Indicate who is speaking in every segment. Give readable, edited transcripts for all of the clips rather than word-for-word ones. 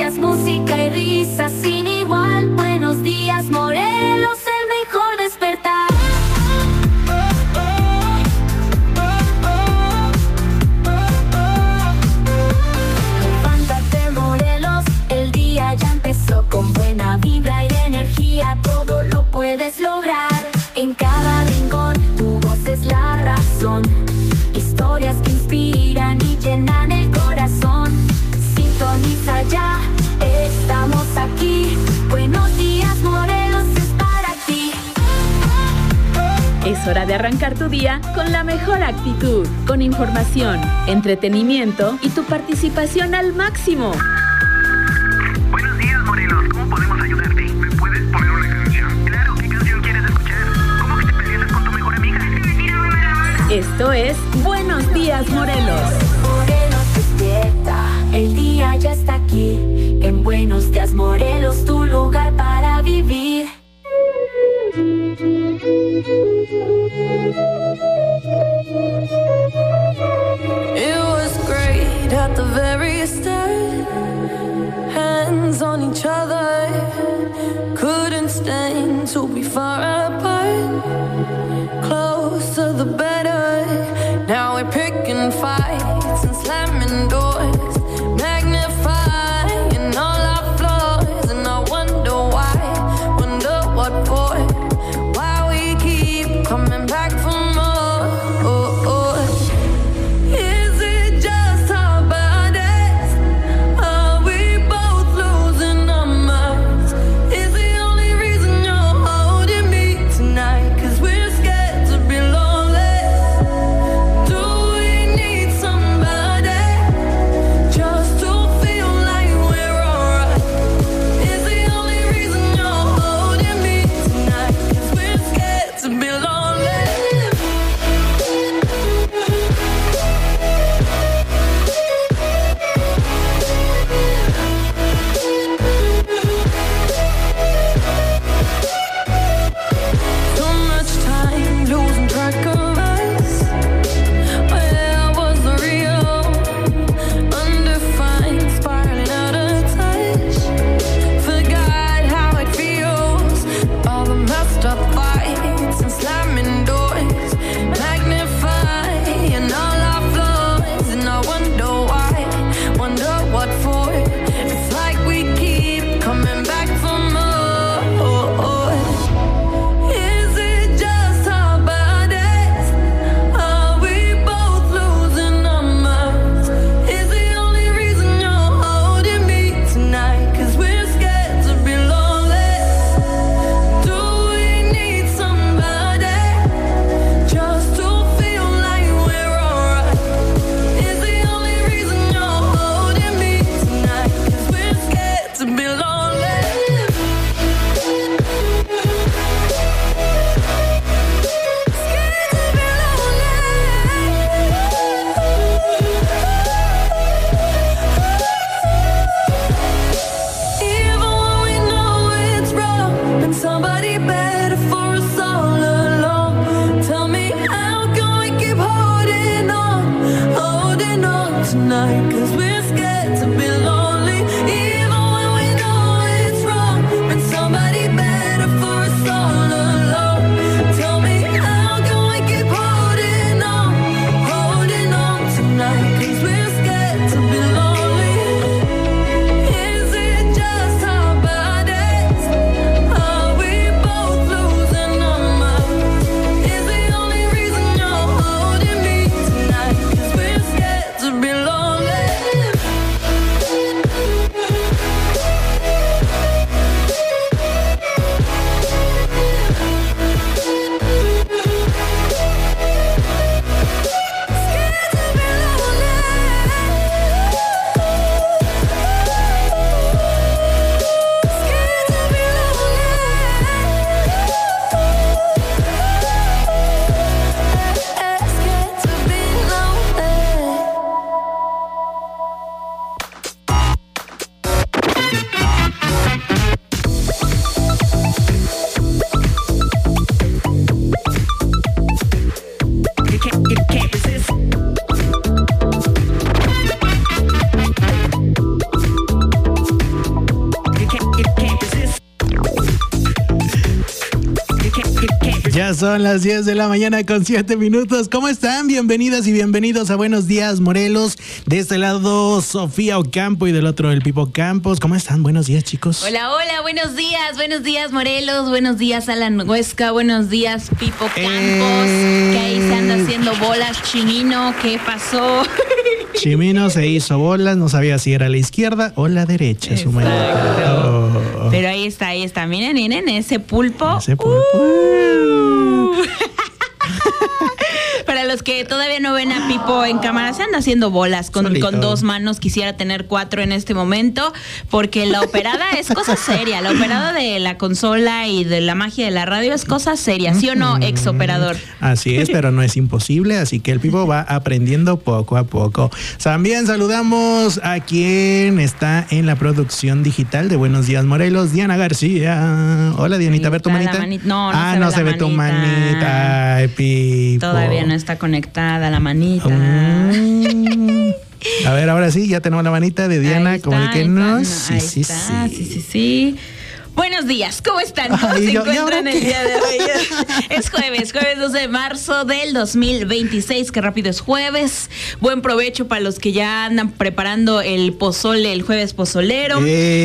Speaker 1: noticias, música y risas sin igual. Buenos días, Morelos, el mejor despertar. Levántate, Morelos, el día ya empezó. Con buena vibra y energía todo lo puedes lograr. En cada rincón tu voz es la razón. Historias que inspiran y llenan el corazón. Sintoniza ya, estamos aquí. Buenos días, Morelos, es para ti.
Speaker 2: Es hora de arrancar tu día con la mejor actitud, con información, entretenimiento y tu participación al máximo.
Speaker 3: Buenos días, Morelos, ¿cómo podemos ayudarte? ¿Me puedes poner una canción? Claro, ¿qué canción quieres escuchar? ¿Cómo que te peleas con tu mejor amiga?
Speaker 2: Esto es Buenos Días, Morelos.
Speaker 1: Morelos despierta, el día ya está aquí. En Buenos Días, Morelos, tu lugar para vivir.
Speaker 4: It was great at the very start. Hands on each other, couldn't stand to be far apart. Closer the better. Now we're picking fights and slamming doors, magnifying all our flaws. And I wonder why, wonder what for, why we keep coming back for more. Is it just our bodies? Are we both losing our minds? Is the only reason you're holding me tonight 'cause we're scared to be lonely? Do we need somebody?
Speaker 5: Ya son las 10 de la mañana con 7 minutos. ¿Cómo están? Bienvenidas y bienvenidos a Buenos Días, Morelos. De este lado, Sofía Ocampo y del otro, el Pipo Campos. ¿Cómo están? Buenos días, chicos.
Speaker 2: Hola, buenos días, Morelos. Buenos días, Alan Huesca. Buenos días, Pipo Campos. Que ahí se anda haciendo bolas. Chimino, ¿qué pasó?
Speaker 5: Chimino se hizo bolas, no sabía si era la izquierda o la derecha. Su manita. Oh.
Speaker 2: Pero ahí está. Miren, ese pulpo. Para los que todavía no ven a Pipo en cámara, se anda haciendo bolas con 2 manos. Quisiera tener 4 en este momento, porque la operada es cosa seria. La operada de la consola y de la magia de la radio es cosa seria, ¿sí o no, ex operador?
Speaker 5: Así es, pero no es imposible, así que el Pipo va aprendiendo poco a poco. También saludamos a quien está en la producción digital de Buenos Días, Morelos, Diana García. Hola, Dianita, ¿ver tu manita? No se ve tu manita. Ay, Pipo.
Speaker 2: Todavía no está conectada la manita.
Speaker 5: A ver, ahora sí, ya tenemos la manita de Diana, como de que no.
Speaker 2: Sí. Buenos días, ¿cómo están? ¿Cómo se encuentran el día de hoy? Es jueves 12 de marzo del 2026, que rápido es jueves. Buen provecho para los que ya andan preparando el pozole, el jueves pozolero.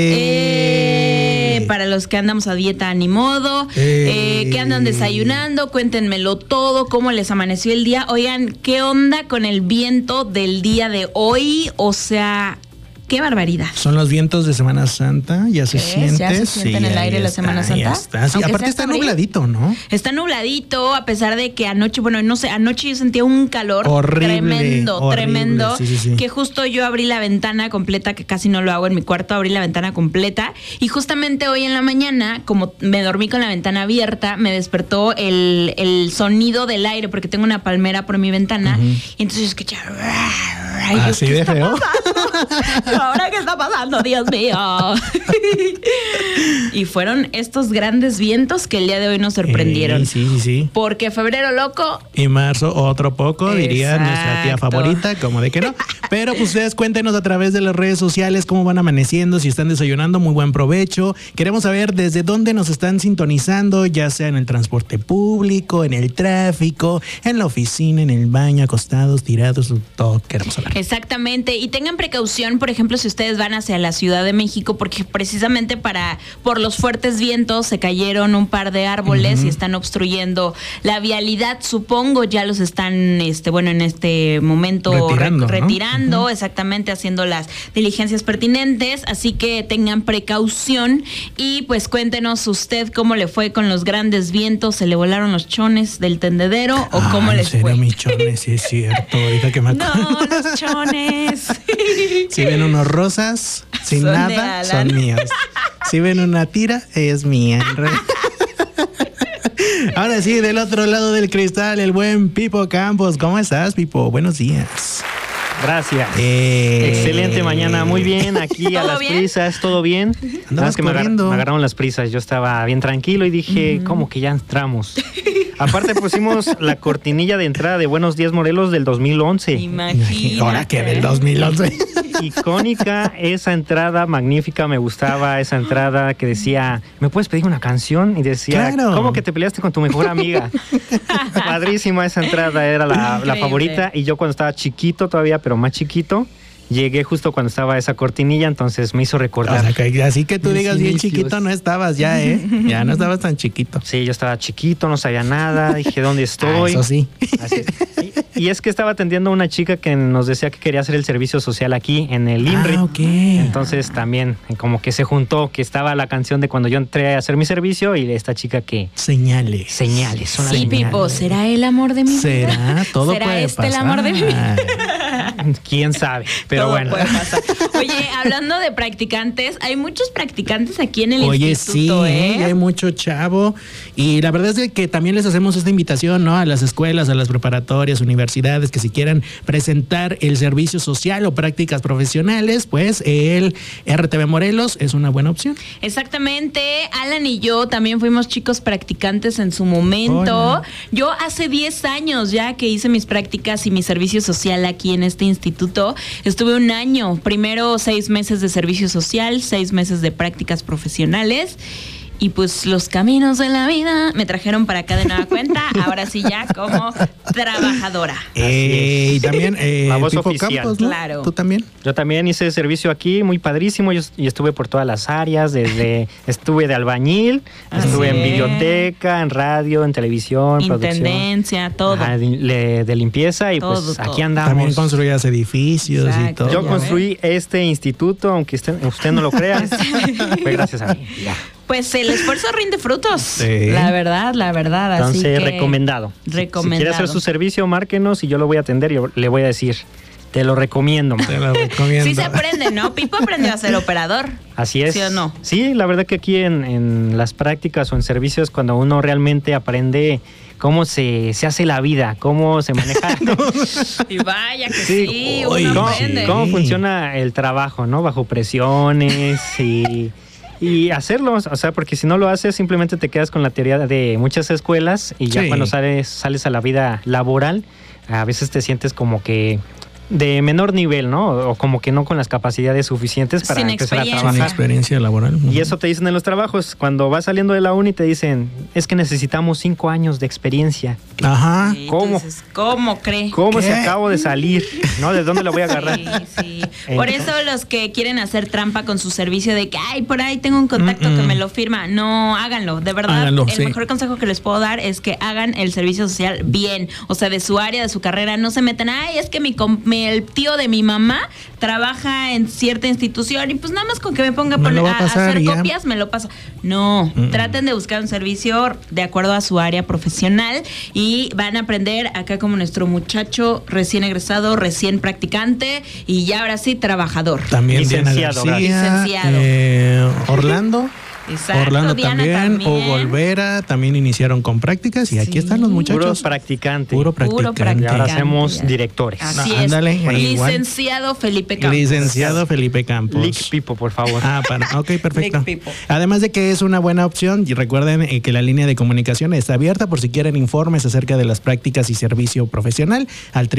Speaker 2: Para los que andamos a dieta, ni modo. Que andan desayunando, cuéntenmelo todo, cómo les amaneció el día. Oigan, ¿qué onda con el viento del día de hoy? O sea, qué barbaridad.
Speaker 5: Son los vientos de Semana Santa, ya se siente.
Speaker 2: Ya se siente en el aire la Semana Santa.
Speaker 5: Ya está. Sí, aparte está nubladito, ¿no?
Speaker 2: Está nubladito, a pesar de que anoche, anoche yo sentía un calor horrible. Tremendo. Sí. Que justo yo abrí la ventana completa, que casi no lo hago en mi cuarto, abrí la ventana completa. Y justamente hoy en la mañana, como me dormí con la ventana abierta, me despertó el sonido del aire, porque tengo una palmera por mi ventana. Y entonces yo escuché...
Speaker 5: Así de feo.
Speaker 2: ¿Ahora qué está pasando? Dios mío. Y fueron estos grandes vientos que el día de hoy nos sorprendieron.
Speaker 5: Sí.
Speaker 2: Porque febrero loco.
Speaker 5: Y marzo otro poco, diría nuestra tía favorita, como de que no. Pero pues ustedes cuéntenos a través de las redes sociales cómo van amaneciendo, si están desayunando, muy buen provecho. Queremos saber desde dónde nos están sintonizando, ya sea en el transporte público, en el tráfico, en la oficina, en el baño, acostados, tirados, todo queremos saber.
Speaker 2: Exactamente, y tengan precaución, por ejemplo, si ustedes van hacia la Ciudad de México, porque precisamente por los fuertes vientos se cayeron un par de árboles y están obstruyendo la vialidad. Supongo ya los están, en este momento retirando, ¿no? Exactamente, haciendo las diligencias pertinentes, así que tengan precaución y pues cuéntenos usted cómo le fue con los grandes vientos. ¿Se le volaron los chones del tendedero o cómo les fue?
Speaker 5: Mis chones, sí es cierto, ahorita que me acuerdo.
Speaker 2: No, los chones.
Speaker 5: Si ven unos rosas sin nada, son míos. Si ven una tira, es mía. Ahora sí, del otro lado del cristal, el buen Pipo Campos. ¿Cómo estás, Pipo? Buenos días.
Speaker 6: Gracias. Excelente mañana, muy bien, aquí a las prisas, ¿todo bien?
Speaker 5: Nada más que me
Speaker 6: agarraron las prisas, yo estaba bien tranquilo y dije, ¿cómo que ya entramos? Aparte pusimos la cortinilla de entrada de Buenos Días Morelos del 2011.
Speaker 2: Imagínate.
Speaker 5: Ahora que del 2011.
Speaker 6: Icónica esa entrada, magnífica, me gustaba esa entrada que decía, ¿me puedes pedir una canción? Y decía, claro. ¿Cómo que te peleaste con tu mejor amiga? Padrísima esa entrada, era la favorita. Y yo cuando estaba chiquito todavía, pero más chiquito, llegué justo cuando estaba esa cortinilla, entonces me hizo recordar.
Speaker 5: O sea, así que tú digas bien chiquito no estabas ya, ya no estabas tan chiquito.
Speaker 6: Sí, yo estaba chiquito, no sabía nada, dije, ¿dónde estoy?
Speaker 5: Eso sí.
Speaker 6: Así. Y es que estaba atendiendo a una chica que nos decía que quería hacer el servicio social aquí en el INRI.
Speaker 5: Okay.
Speaker 6: Entonces también como que se juntó, que estaba la canción de cuando yo entré a hacer mi servicio y esta chica que...
Speaker 5: Señales.
Speaker 2: Sí, Pipo, ¿será el amor de mi vida?
Speaker 5: ¿Será? Todo
Speaker 2: ¿Será
Speaker 5: puede pasar.
Speaker 2: el amor de mi vida?
Speaker 6: ¿Quién sabe? Pero
Speaker 2: todo
Speaker 6: bueno.
Speaker 2: Puede pasar. Oye, hablando de practicantes, hay muchos practicantes aquí en el
Speaker 5: Oye,
Speaker 2: instituto,
Speaker 5: sí, hay mucho chavo. Y la verdad es que también les hacemos esta invitación, ¿no? A las escuelas, a las preparatorias, universidades, que si quieren presentar el servicio social o prácticas profesionales, pues el RTV Morelos es una buena opción.
Speaker 2: Exactamente. Alan y yo también fuimos chicos practicantes en su momento. Hola. Yo hace 10 años ya que hice mis prácticas y mi servicio social aquí en este instituto, estuve un año, primero 6 meses de servicio social, 6 meses de prácticas profesionales. Y pues los caminos de la vida me trajeron para acá de nueva cuenta, ahora sí ya como trabajadora.
Speaker 5: Y también
Speaker 6: La voz
Speaker 5: Pipo
Speaker 6: oficial.
Speaker 5: Campos, ¿no?
Speaker 2: Claro.
Speaker 5: ¿Tú también?
Speaker 6: Yo también hice servicio aquí, muy padrísimo, y estuve por todas las áreas, estuve de albañil, estuve en
Speaker 2: Así es.
Speaker 6: biblioteca, en radio, en televisión, producción.
Speaker 2: Intendencia, todo.
Speaker 6: De limpieza, y
Speaker 2: Todo,
Speaker 6: pues
Speaker 2: todo.
Speaker 6: aquí andamos.
Speaker 5: También construías edificios y
Speaker 2: Exacto.
Speaker 5: todo.
Speaker 6: Yo
Speaker 2: Ya
Speaker 6: construí este instituto, aunque usted no lo crea, fue gracias a mí. Ya.
Speaker 2: Pues el esfuerzo rinde frutos.
Speaker 5: Sí.
Speaker 2: La verdad. Así
Speaker 6: Entonces,
Speaker 2: que
Speaker 6: recomendado. Si quiere hacer su servicio, márquenos y yo lo voy a atender y le voy a decir, te lo recomiendo, man.
Speaker 5: Te lo recomiendo.
Speaker 2: Sí se aprende, ¿no? Pipo aprendió a ser operador.
Speaker 6: Así es.
Speaker 2: ¿Sí o no?
Speaker 6: Sí, la verdad que aquí en las prácticas o en servicios, cuando uno realmente aprende cómo se hace la vida, cómo se maneja.
Speaker 2: Y vaya que sí,
Speaker 5: Uy,
Speaker 2: uno
Speaker 6: ¿Cómo,
Speaker 2: aprende.
Speaker 6: cómo funciona el trabajo, ¿no? Bajo presiones y hacerlo, o sea, porque si no lo haces simplemente te quedas con la teoría de muchas escuelas y ya
Speaker 5: Sí.
Speaker 6: cuando sales a la vida laboral, a veces te sientes como que de menor nivel, ¿no? O como que no con las capacidades suficientes para
Speaker 2: Sin
Speaker 6: empezar a
Speaker 2: experiencia.
Speaker 5: Con
Speaker 6: trabajar.
Speaker 5: experiencia laboral.
Speaker 6: Y eso te dicen en los trabajos. Cuando vas saliendo de la uni te dicen, es que necesitamos 5 años de experiencia.
Speaker 5: Ajá.
Speaker 2: Sí,
Speaker 6: ¿Cómo?
Speaker 2: entonces, ¿cómo cree?
Speaker 6: ¿Cómo
Speaker 5: ¿Qué?
Speaker 6: se acabo de salir? ¿No? ¿De dónde lo voy a agarrar?
Speaker 2: Sí. Por eso los que quieren hacer trampa con su servicio de que, ay, por ahí tengo un contacto que me lo firma, no, háganlo. De verdad,
Speaker 5: Háganlo,
Speaker 2: el
Speaker 5: sí.
Speaker 2: mejor consejo que les puedo dar es que hagan el servicio social bien. O sea, de su área, de su carrera, no se metan, ay, es que el tío de mi mamá trabaja en cierta institución y pues nada más con que me ponga
Speaker 5: Me lo va a
Speaker 2: a
Speaker 5: pasar
Speaker 2: hacer
Speaker 5: y ya.
Speaker 2: copias, me lo pasa. No, traten de buscar un servicio de acuerdo a su área profesional y van a aprender acá como nuestro muchacho recién egresado, recién practicante y ya ahora sí trabajador.
Speaker 5: También Diana
Speaker 6: Licenciado,
Speaker 5: García,
Speaker 2: Licenciado.
Speaker 5: Orlando.
Speaker 2: Exacto,
Speaker 5: Orlando
Speaker 2: Diana
Speaker 5: también, Hugo Olvera, también iniciaron con prácticas y aquí
Speaker 2: Sí.
Speaker 5: están los muchachos.
Speaker 6: Puros practicantes.
Speaker 5: Puro
Speaker 2: Puro
Speaker 5: practicante.
Speaker 6: Y ahora
Speaker 2: practicante.
Speaker 6: hacemos directores.
Speaker 2: Así
Speaker 5: No,
Speaker 2: es.
Speaker 5: ándale, igual.
Speaker 2: Licenciado Felipe Campos.
Speaker 5: Licenciado Felipe Campos.
Speaker 6: Lick Pipo, por favor.
Speaker 5: Ok, perfecto.
Speaker 2: Lick People.
Speaker 5: Además de que es una buena opción, y recuerden que la línea de comunicación está abierta por si quieren informes acerca de las prácticas y servicio profesional al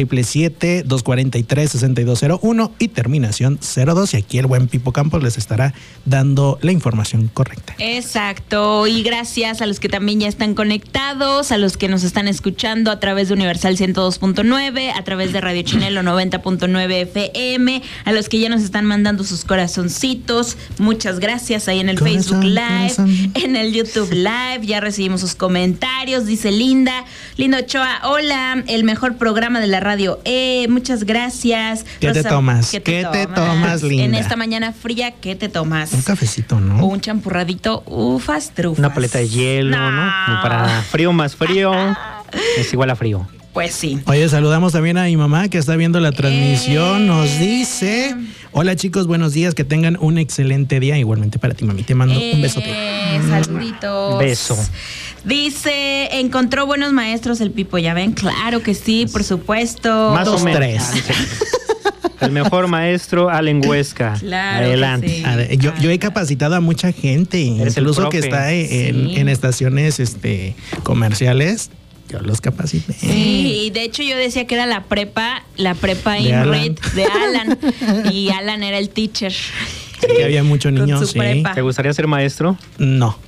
Speaker 5: 777-243-6201 y terminación 02. Y aquí el buen Pipo Campos les estará dando la información correcta.
Speaker 2: Exacto, y gracias a los que también ya están conectados, a los que nos están escuchando a través de Universal 102.9, a través de Radio Chinelo 90.9 FM, a los que ya nos están mandando sus corazoncitos, muchas gracias ahí en el
Speaker 5: Corazón,
Speaker 2: Facebook Live,
Speaker 5: corazón.
Speaker 2: en el YouTube Live, ya recibimos sus comentarios, dice Linda Ochoa, hola, el mejor programa de la radio, muchas gracias.
Speaker 5: ¿Qué te tomas?
Speaker 2: ¿Qué
Speaker 5: ¿Qué te tomas, Linda?
Speaker 2: En esta mañana fría, ¿qué te tomas?
Speaker 5: Un cafecito, ¿no?
Speaker 2: O un champurradito, ufas, trufas.
Speaker 6: Una paleta de hielo, ¿no? Como para frío más frío es igual a frío.
Speaker 2: Pues sí.
Speaker 5: Oye, saludamos también a mi mamá que está viendo la transmisión. Nos dice: hola chicos, buenos días, que tengan un excelente día. Igualmente para ti, mami, te mando un besote.
Speaker 2: Saluditos.
Speaker 6: Beso.
Speaker 2: Dice, encontró buenos maestros el Pipo, ¿ya ven? Claro que sí, por supuesto.
Speaker 6: Más o
Speaker 5: Dos,
Speaker 6: menos.
Speaker 5: tres.
Speaker 6: El mejor maestro, Allen Huesca.
Speaker 2: Claro que
Speaker 6: Adelante.
Speaker 2: sí.
Speaker 5: A ver, yo he capacitado a mucha gente,
Speaker 6: Eres el
Speaker 5: incluso que
Speaker 6: profe.
Speaker 5: está
Speaker 2: Sí.
Speaker 5: en estaciones comerciales. Yo los capacité.
Speaker 2: Sí, y de hecho yo decía que era la prepa
Speaker 5: De
Speaker 2: Ingrid
Speaker 5: Alan.
Speaker 2: de Alan. Y Alan era el teacher.
Speaker 5: Que había muchos
Speaker 2: Con
Speaker 5: niños,
Speaker 2: su
Speaker 5: sí.
Speaker 2: prepa.
Speaker 6: ¿Te gustaría ser maestro?
Speaker 5: No.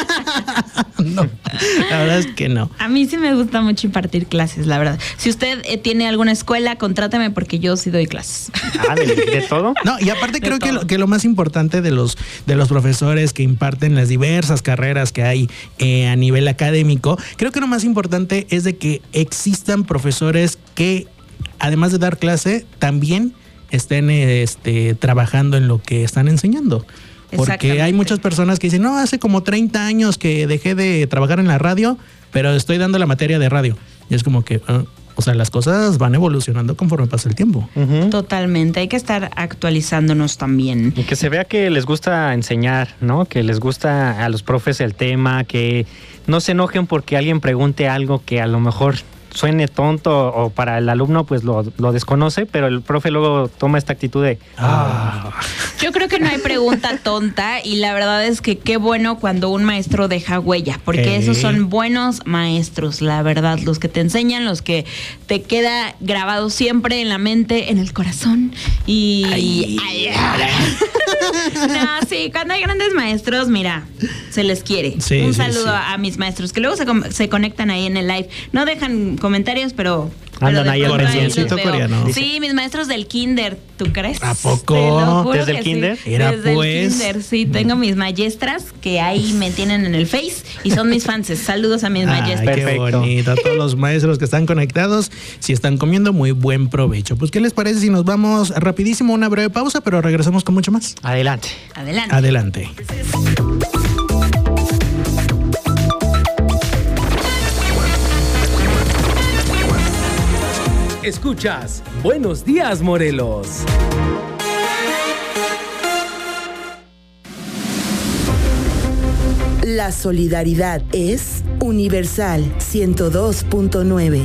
Speaker 5: No. La verdad es que no.
Speaker 2: A mí sí me gusta mucho impartir clases, la verdad. Si usted tiene alguna escuela, contrátame porque yo sí doy clases.
Speaker 6: Ah, ¿de todo?
Speaker 5: No, y aparte
Speaker 2: De
Speaker 5: creo
Speaker 2: todo.
Speaker 5: que lo más importante de los profesores que imparten las diversas carreras que hay a nivel académico, creo que lo más importante es de que existan profesores que, además de dar clase, también estén trabajando en lo que están enseñando. Porque
Speaker 2: Exactamente.
Speaker 5: hay muchas personas que dicen, no, hace como 30 años que dejé de trabajar en la radio, pero estoy dando la materia de radio. Y es como que, o sea, las cosas van evolucionando conforme pasa el tiempo.
Speaker 6: Ujú.
Speaker 2: Totalmente, hay que estar actualizándonos también.
Speaker 6: Y que se vea que les gusta enseñar, ¿no? Que les gusta a los profes el tema, que no se enojen porque alguien pregunte algo que a lo mejor suene tonto o para el alumno pues lo desconoce, pero el profe luego toma esta actitud de
Speaker 2: Yo creo que no hay pregunta tonta y la verdad es que qué bueno cuando un maestro deja huella, porque esos son buenos maestros, la verdad, los que te enseñan, los que te queda grabado siempre en la mente, en el corazón y... No, sí, cuando hay grandes maestros, mira, se les quiere.
Speaker 5: Sí,
Speaker 2: Un
Speaker 5: sí,
Speaker 2: saludo
Speaker 5: sí.
Speaker 2: a mis maestros, que luego se conectan ahí en el live. No dejan comentarios, pero
Speaker 6: Andan
Speaker 2: de
Speaker 6: ahí al
Speaker 2: pronto
Speaker 5: pendiente.
Speaker 2: los veo.
Speaker 5: Coreano.
Speaker 2: Sí, mis maestros del kinder, ¿tú crees?
Speaker 5: ¿A poco?
Speaker 2: Te lo juro
Speaker 6: ¿Desde el
Speaker 2: que
Speaker 6: kinder?
Speaker 2: sí.
Speaker 5: Era,
Speaker 2: Desde
Speaker 5: pues.
Speaker 2: el kinder, sí. Tengo mis maestras que ahí me tienen en el Face y son mis fans. Saludos a mis
Speaker 5: Ay,
Speaker 2: maestras.
Speaker 5: qué
Speaker 6: Perfecto.
Speaker 5: bonito. A todos los maestros que están conectados, si están comiendo, muy buen provecho. Pues, ¿qué les parece si nos vamos rapidísimo a una breve pausa, pero regresamos con mucho más?
Speaker 6: Adelante.
Speaker 2: Adelante.
Speaker 5: Adelante.
Speaker 7: Escuchas Buenos Días, Morelos.
Speaker 8: La solidaridad es universal 102.9.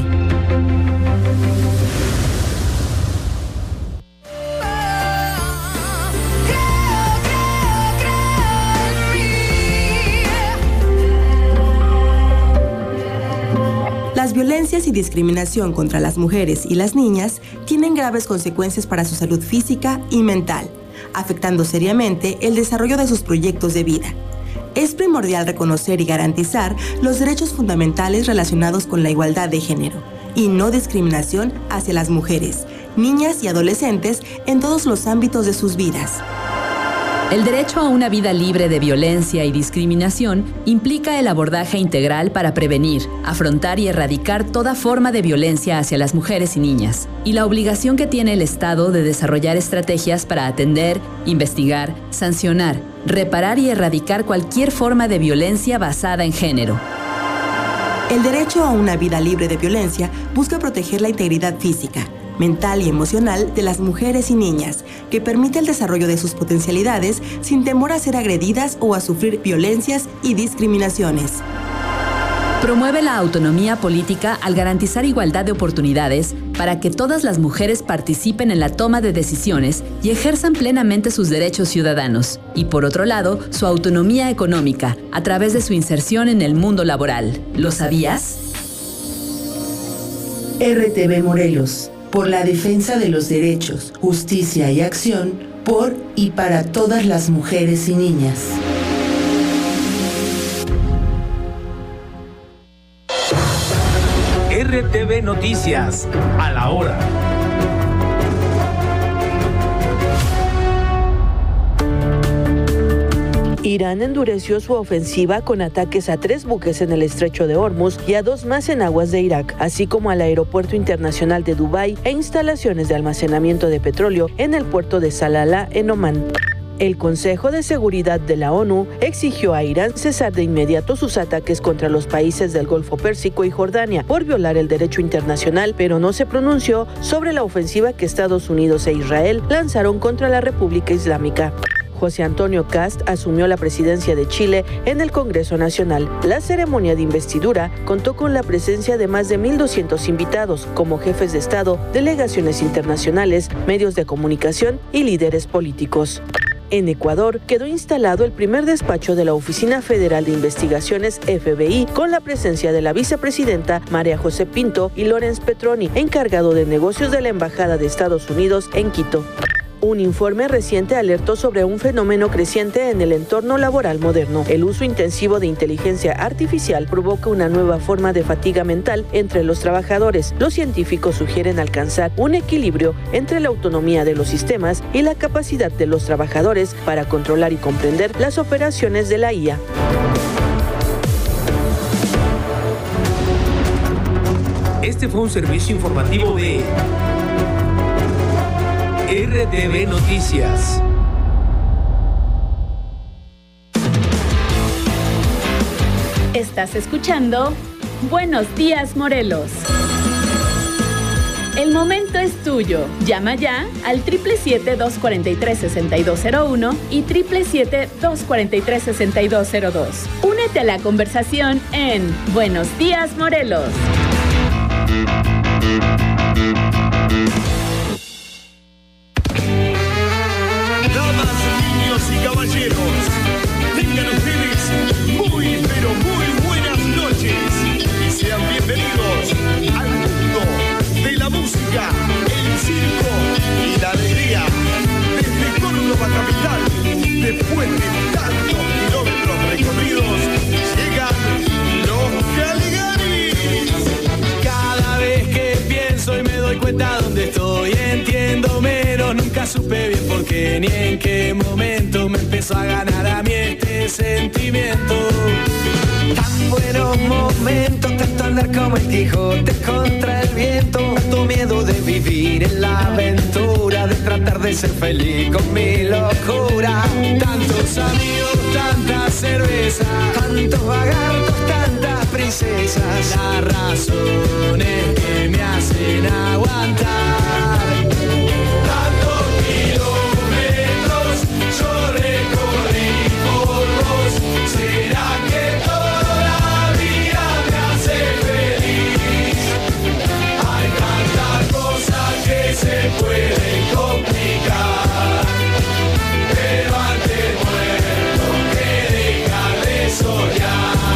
Speaker 9: Las violencias y discriminación contra las mujeres y las niñas tienen graves consecuencias para su salud física y mental, afectando seriamente el desarrollo de sus proyectos de vida. Es primordial reconocer y garantizar los derechos fundamentales relacionados con la igualdad de género y no discriminación hacia las mujeres, niñas y adolescentes en todos los ámbitos de sus vidas.
Speaker 10: El derecho a una vida libre de violencia y discriminación implica el abordaje integral para prevenir, afrontar y erradicar toda forma de violencia hacia las mujeres y niñas, y la obligación que tiene el Estado de desarrollar estrategias para atender, investigar, sancionar, reparar y erradicar cualquier forma de violencia basada en género.
Speaker 9: El derecho a una vida libre de violencia busca proteger la integridad física, mental y emocional de las mujeres y niñas, que permite el desarrollo de sus potencialidades sin temor a ser agredidas o a sufrir violencias y discriminaciones.
Speaker 10: Promueve la autonomía política al garantizar igualdad de oportunidades para que todas las mujeres participen en la toma de decisiones y ejerzan plenamente sus derechos ciudadanos. Y por otro lado, su autonomía económica a través de su inserción en el mundo laboral. ¿Lo sabías?
Speaker 8: RTV Morelos, por la defensa de los derechos, justicia y acción, por y para todas las mujeres y niñas.
Speaker 7: RTV Noticias, a la hora.
Speaker 11: Irán endureció su ofensiva con ataques a 3 buques en el estrecho de Hormuz y a 2 más en aguas de Irak, así como al aeropuerto internacional de Dubái e instalaciones de almacenamiento de petróleo en el puerto de Salalah, en Omán. El Consejo de Seguridad de la ONU exigió a Irán cesar de inmediato sus ataques contra los países del Golfo Pérsico y Jordania por violar el derecho internacional, pero no se pronunció sobre la ofensiva que Estados Unidos e Israel lanzaron contra la República Islámica. José Antonio Kast asumió la presidencia de Chile en el Congreso Nacional. La ceremonia de investidura contó con la presencia de más de 1,200 invitados, como jefes de Estado, delegaciones internacionales, medios de comunicación y líderes políticos. En Ecuador quedó instalado el primer despacho de la Oficina Federal de Investigaciones FBI con la presencia de la vicepresidenta María José Pinto y Lorenz Petroni, encargado de negocios de la Embajada de Estados Unidos en Quito. Un informe reciente alertó sobre un fenómeno creciente en el entorno laboral moderno. El uso intensivo de inteligencia artificial provoca una nueva forma de fatiga mental entre los trabajadores. Los científicos sugieren alcanzar un equilibrio entre la autonomía de los sistemas y la capacidad de los trabajadores para controlar y comprender las operaciones de la IA.
Speaker 7: Este fue un servicio informativo de RTV Noticias.
Speaker 12: Estás escuchando Buenos Días, Morelos. El momento es tuyo. Llama ya al 777-243-6201 y 777-243-6202. Únete a la conversación en Buenos Días, Morelos.
Speaker 13: Damas, niños y caballeros, tengan ustedes muy, pero muy buenas noches y sean bienvenidos al mundo de la música, el circo y la alegría desde Córdoba capital.
Speaker 14: por qué ni en qué momento me empezó a ganar a mí este sentimiento. Tan buenos momentos, tanto andar como el Quijote contra el viento, tanto miedo de vivir en la aventura, de tratar de ser feliz con mi locura. Tantos amigos, tanta cerveza, tantos vagartos, tantas princesas, las razones que me hacen aguantar. Tantos kilómetros yo recorrí por vos, ¿será que toda la vida me hace feliz? Hay tantas cosas que se pueden complicar, pero antes muerto que dejar de soñar.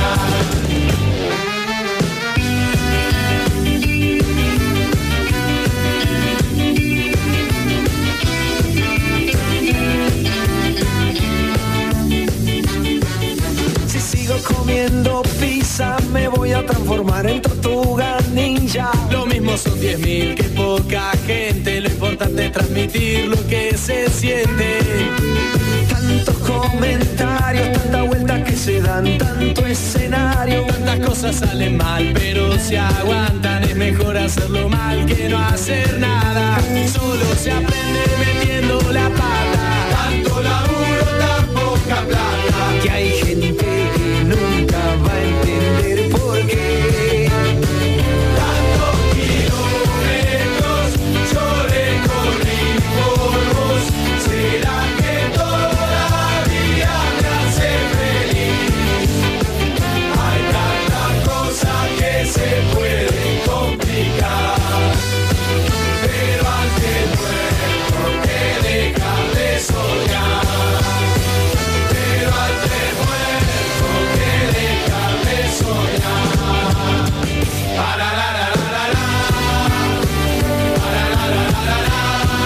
Speaker 14: Si sigo comiendo pizza me voy a transformar en tortuga ninja. Lo mismo son 10.000 que poca gente, lo importante es transmitir lo que se siente. Tantos comentarios, tanta vuelta que se dan, tanto escenario, tantas cosas salen mal, pero se aguantan. Es mejor hacerlo mal que no hacer nada. Solo se aprende metiendo la pata. Tanto laburo, tan poca plata, que hay gente que nunca va a entender por qué. Tantos kilómetros yo recorrí por vos, ¿será que toda la vida me hace feliz? Hay tantas cosas que se pueden complicar, pero antes muerto que dejar de soñar. Pero antes muerto que dejar de soñar. Para la la la la la. Para la la la la la.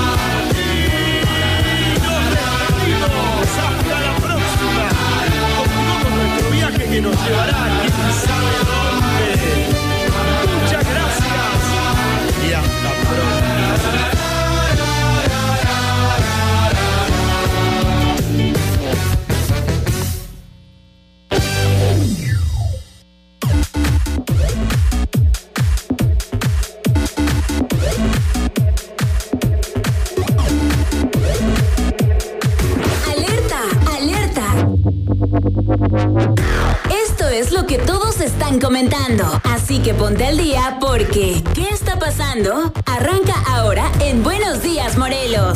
Speaker 13: Nos despedimos hasta la próxima. Continuamos nuestro viaje que nos llevará a quién sabe dónde. Muchas gracias y hasta pronto.
Speaker 1: ¡Alerta! ¡Alerta! Esto es lo que todos están comentando. Así que ponte al día porque ¿qué está pasando? Arranca ahora en Buenos Días, Morelos.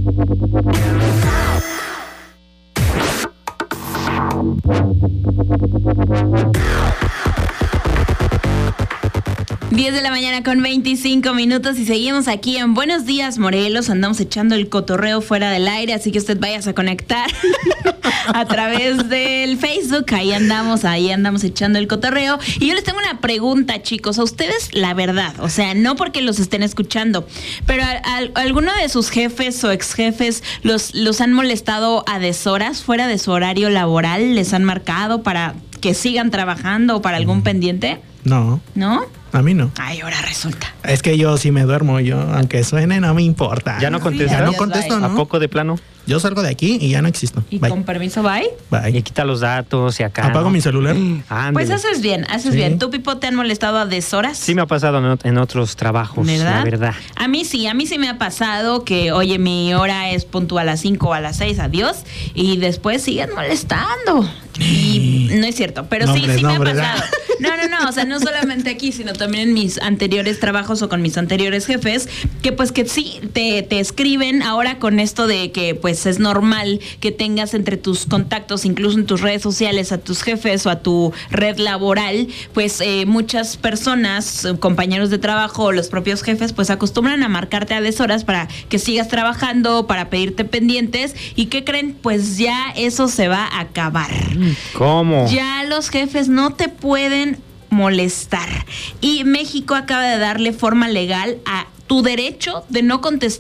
Speaker 2: 10 de la mañana con 25 minutos y seguimos aquí en Buenos Días, Morelos. Andamos echando el cotorreo fuera del aire, así que usted vaya a conectar a través del Facebook. Ahí andamos echando el cotorreo. Y yo les tengo una pregunta, chicos, a ustedes, la verdad, o sea, no porque los estén escuchando, pero ¿alguno de sus jefes o ex jefes los han molestado a deshoras, fuera de su horario laboral? ¿Les han marcado para que sigan trabajando o para algún pendiente?
Speaker 5: No.
Speaker 2: ¿No?
Speaker 5: A mí no.
Speaker 2: Ay, ahora resulta.
Speaker 5: Es que yo sí me duermo, aunque suene, no me importa.
Speaker 6: ¿Ya no contestas?
Speaker 5: Ya no contesto, ¿no?
Speaker 6: ¿A poco de plano?
Speaker 5: Yo salgo de aquí y ya no existo.
Speaker 2: Y
Speaker 5: Bye.
Speaker 2: con permiso, bye.
Speaker 5: Bye.
Speaker 6: Y quita los datos y acá.
Speaker 5: Apago mi celular.
Speaker 2: Pues haces bien.
Speaker 5: Sí.
Speaker 2: ¿Tú, Pipo, te han molestado a deshoras?
Speaker 6: Sí me ha pasado en otros trabajos,
Speaker 2: ¿verdad?
Speaker 6: la verdad.
Speaker 2: A mí sí me ha pasado que, oye, mi hora es puntual a las 5 o a las 6, adiós, y después siguen molestando. Y no es cierto, pero
Speaker 5: Nombres,
Speaker 2: sí me ha
Speaker 5: nombres,
Speaker 2: pasado. No, o sea, no solamente aquí, sino también en mis anteriores trabajos o con mis anteriores jefes, que pues que sí, te escriben ahora con esto de que pues es normal que tengas entre tus contactos, incluso en tus redes sociales, a tus jefes o a tu red laboral, pues muchas personas, compañeros de trabajo o los propios jefes, pues acostumbran a marcarte a deshoras para que sigas trabajando, para pedirte pendientes. ¿Y qué creen? Pues ya eso se va a acabar.
Speaker 6: ¿Cómo?
Speaker 2: Ya los jefes no te pueden molestar. Y México acaba de darle forma legal a tu derecho de no contestar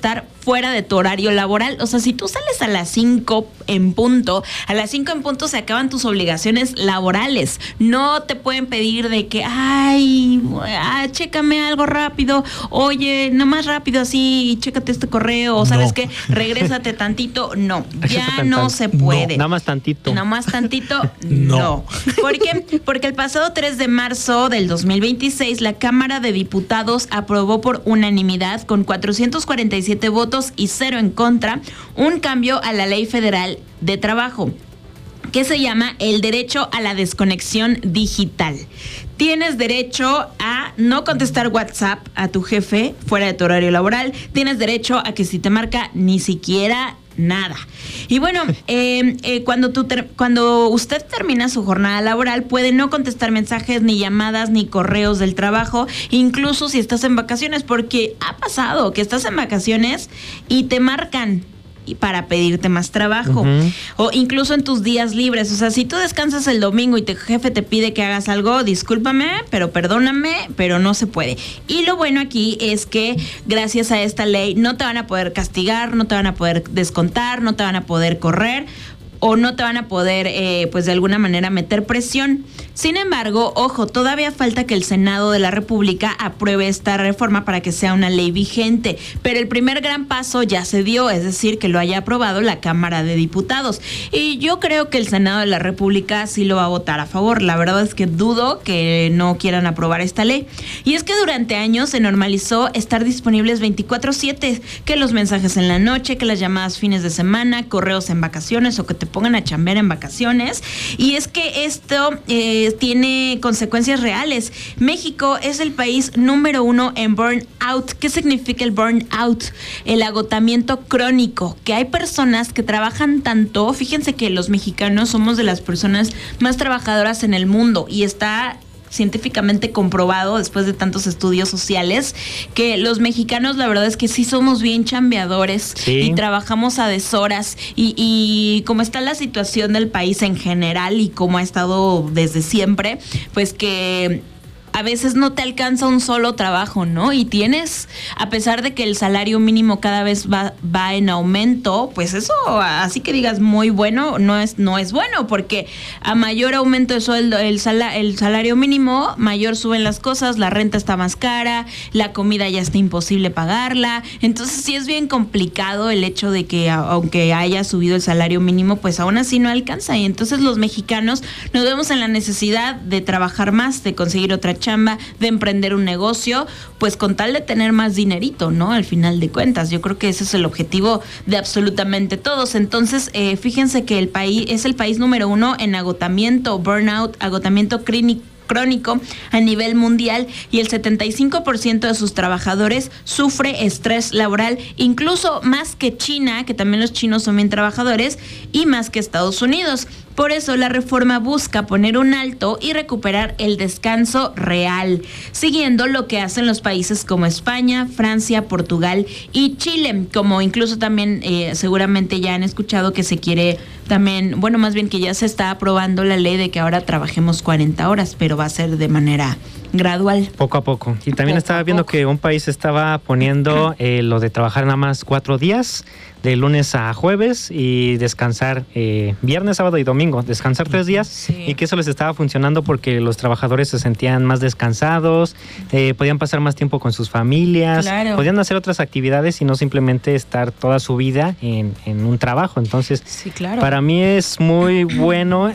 Speaker 2: fuera de tu horario laboral. O sea, si tú sales a las 5 en punto, a las 5 en punto se acaban tus obligaciones laborales. No te pueden pedir de que, chécame algo rápido, oye, nomás rápido así, chécate este correo, o ¿sabes qué? Regrésate tantito. No, ya no se puede.
Speaker 6: Nada más tantito.
Speaker 2: Nada más tantito, no. ¿Por qué? Porque el pasado 3 de marzo del 2026, la Cámara de Diputados aprobó por unanimidad, con 447 votos y 0 en contra, un cambio a la Ley Federal de Trabajo, que se llama el derecho a la desconexión digital. Tienes derecho a no contestar WhatsApp a tu jefe fuera de tu horario laboral. Tienes derecho a que si te marca ni siquiera nada. Y bueno, cuando usted termina su jornada laboral, puede no contestar mensajes, ni llamadas, ni correos del trabajo, incluso si estás en vacaciones, porque ha pasado que estás en vacaciones y te marcan para pedirte más trabajo, o incluso en tus días libres. O sea, si tú descansas el domingo y tu jefe te pide que hagas algo, discúlpame, pero perdóname, pero no se puede. Y lo bueno aquí es que gracias a esta ley no te van a poder castigar, no te van a poder descontar, no te van a poder correr, o no te van a poder, pues de alguna manera meter presión. Sin embargo, ojo, todavía falta que el Senado de la República apruebe esta reforma para que sea una ley vigente, pero el primer gran paso ya se dio, es decir, que lo haya aprobado la Cámara de Diputados. Y yo creo que el Senado de la República sí lo va a votar a favor. La verdad es que dudo que no quieran aprobar esta ley. Y es que durante años se normalizó estar disponibles 24/7, que los mensajes en la noche, que las llamadas fines de semana, correos en vacaciones o que te pongan a chambear en vacaciones. Y es que esto tiene consecuencias reales. México es el país número 1 en burnout. ¿Qué significa el burnout? El agotamiento crónico, que hay personas que trabajan tanto. Fíjense que los mexicanos somos de las personas más trabajadoras en el mundo, y está científicamente comprobado después de tantos estudios sociales que los mexicanos, la verdad es que sí somos bien chambeadores, y trabajamos a deshoras, y como está la situación del país en general y como ha estado desde siempre, pues que a veces no te alcanza un solo trabajo, ¿no? Y tienes, a pesar de que el salario mínimo cada vez va en aumento, pues eso, así que digas muy bueno, no es bueno, porque a mayor aumento de sueldo, el salario mínimo, mayor suben las cosas, la renta está más cara, la comida ya está imposible pagarla. Entonces sí es bien complicado el hecho de que aunque haya subido el salario mínimo, pues aún así no alcanza. Y entonces los mexicanos nos vemos en la necesidad de trabajar más, de conseguir otra chamba, de emprender un negocio, pues con tal de tener más dinerito, ¿no? Al final de cuentas, yo creo que ese es el objetivo de absolutamente todos. Entonces, fíjense que el país es el país número 1 en agotamiento, burnout, agotamiento crónico a nivel mundial, y el 75% de sus trabajadores sufre estrés laboral, incluso más que China, que también los chinos son bien trabajadores, y más que Estados Unidos. Por eso la reforma busca poner un alto y recuperar el descanso real, siguiendo lo que hacen los países como España, Francia, Portugal y Chile, como incluso también seguramente ya han escuchado que se quiere también, bueno, más bien que ya se está aprobando la ley de que ahora trabajemos 40 horas, pero va a ser de manera gradual.
Speaker 6: Poco a poco. Y también estaba viendo que un país estaba poniendo lo de trabajar nada más 4 días, de lunes a jueves, y descansar viernes, sábado y domingo, descansar 3 días, y que eso les estaba funcionando porque los trabajadores se sentían más descansados, podían pasar más tiempo con sus familias, podían hacer otras actividades y no simplemente estar toda su vida en un trabajo. Entonces, para mí es muy bueno,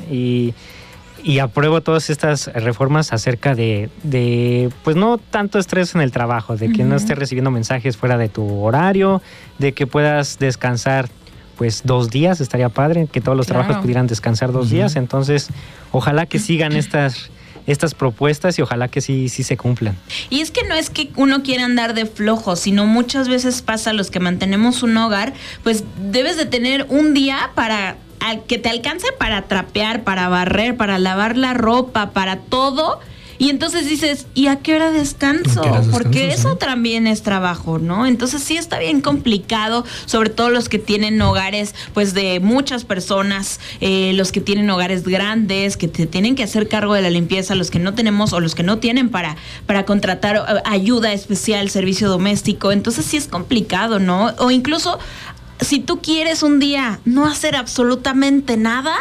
Speaker 6: y apruebo todas estas reformas acerca de pues no tanto estrés en el trabajo, de que no estés recibiendo mensajes fuera de tu horario, de que puedas descansar pues 2 días, estaría padre, que todos los trabajos pudieran descansar 2 días. Entonces, ojalá que sigan estas propuestas y ojalá que sí se cumplan.
Speaker 2: Y es que no es que uno quiera andar de flojo, sino muchas veces pasa, los que mantenemos un hogar, pues debes de tener un día para que te alcance para trapear, para barrer, para lavar la ropa, para todo. Y entonces dices, ¿y a qué hora descanso? Porque eso también es trabajo, ¿no? Entonces sí está bien complicado, sobre todo los que tienen hogares pues de muchas personas, los que tienen hogares grandes, que te tienen que hacer cargo de la limpieza, los que no tenemos o los que no tienen para contratar ayuda especial, servicio doméstico. Entonces sí es complicado, ¿no? O incluso si tú quieres un día no hacer absolutamente nada,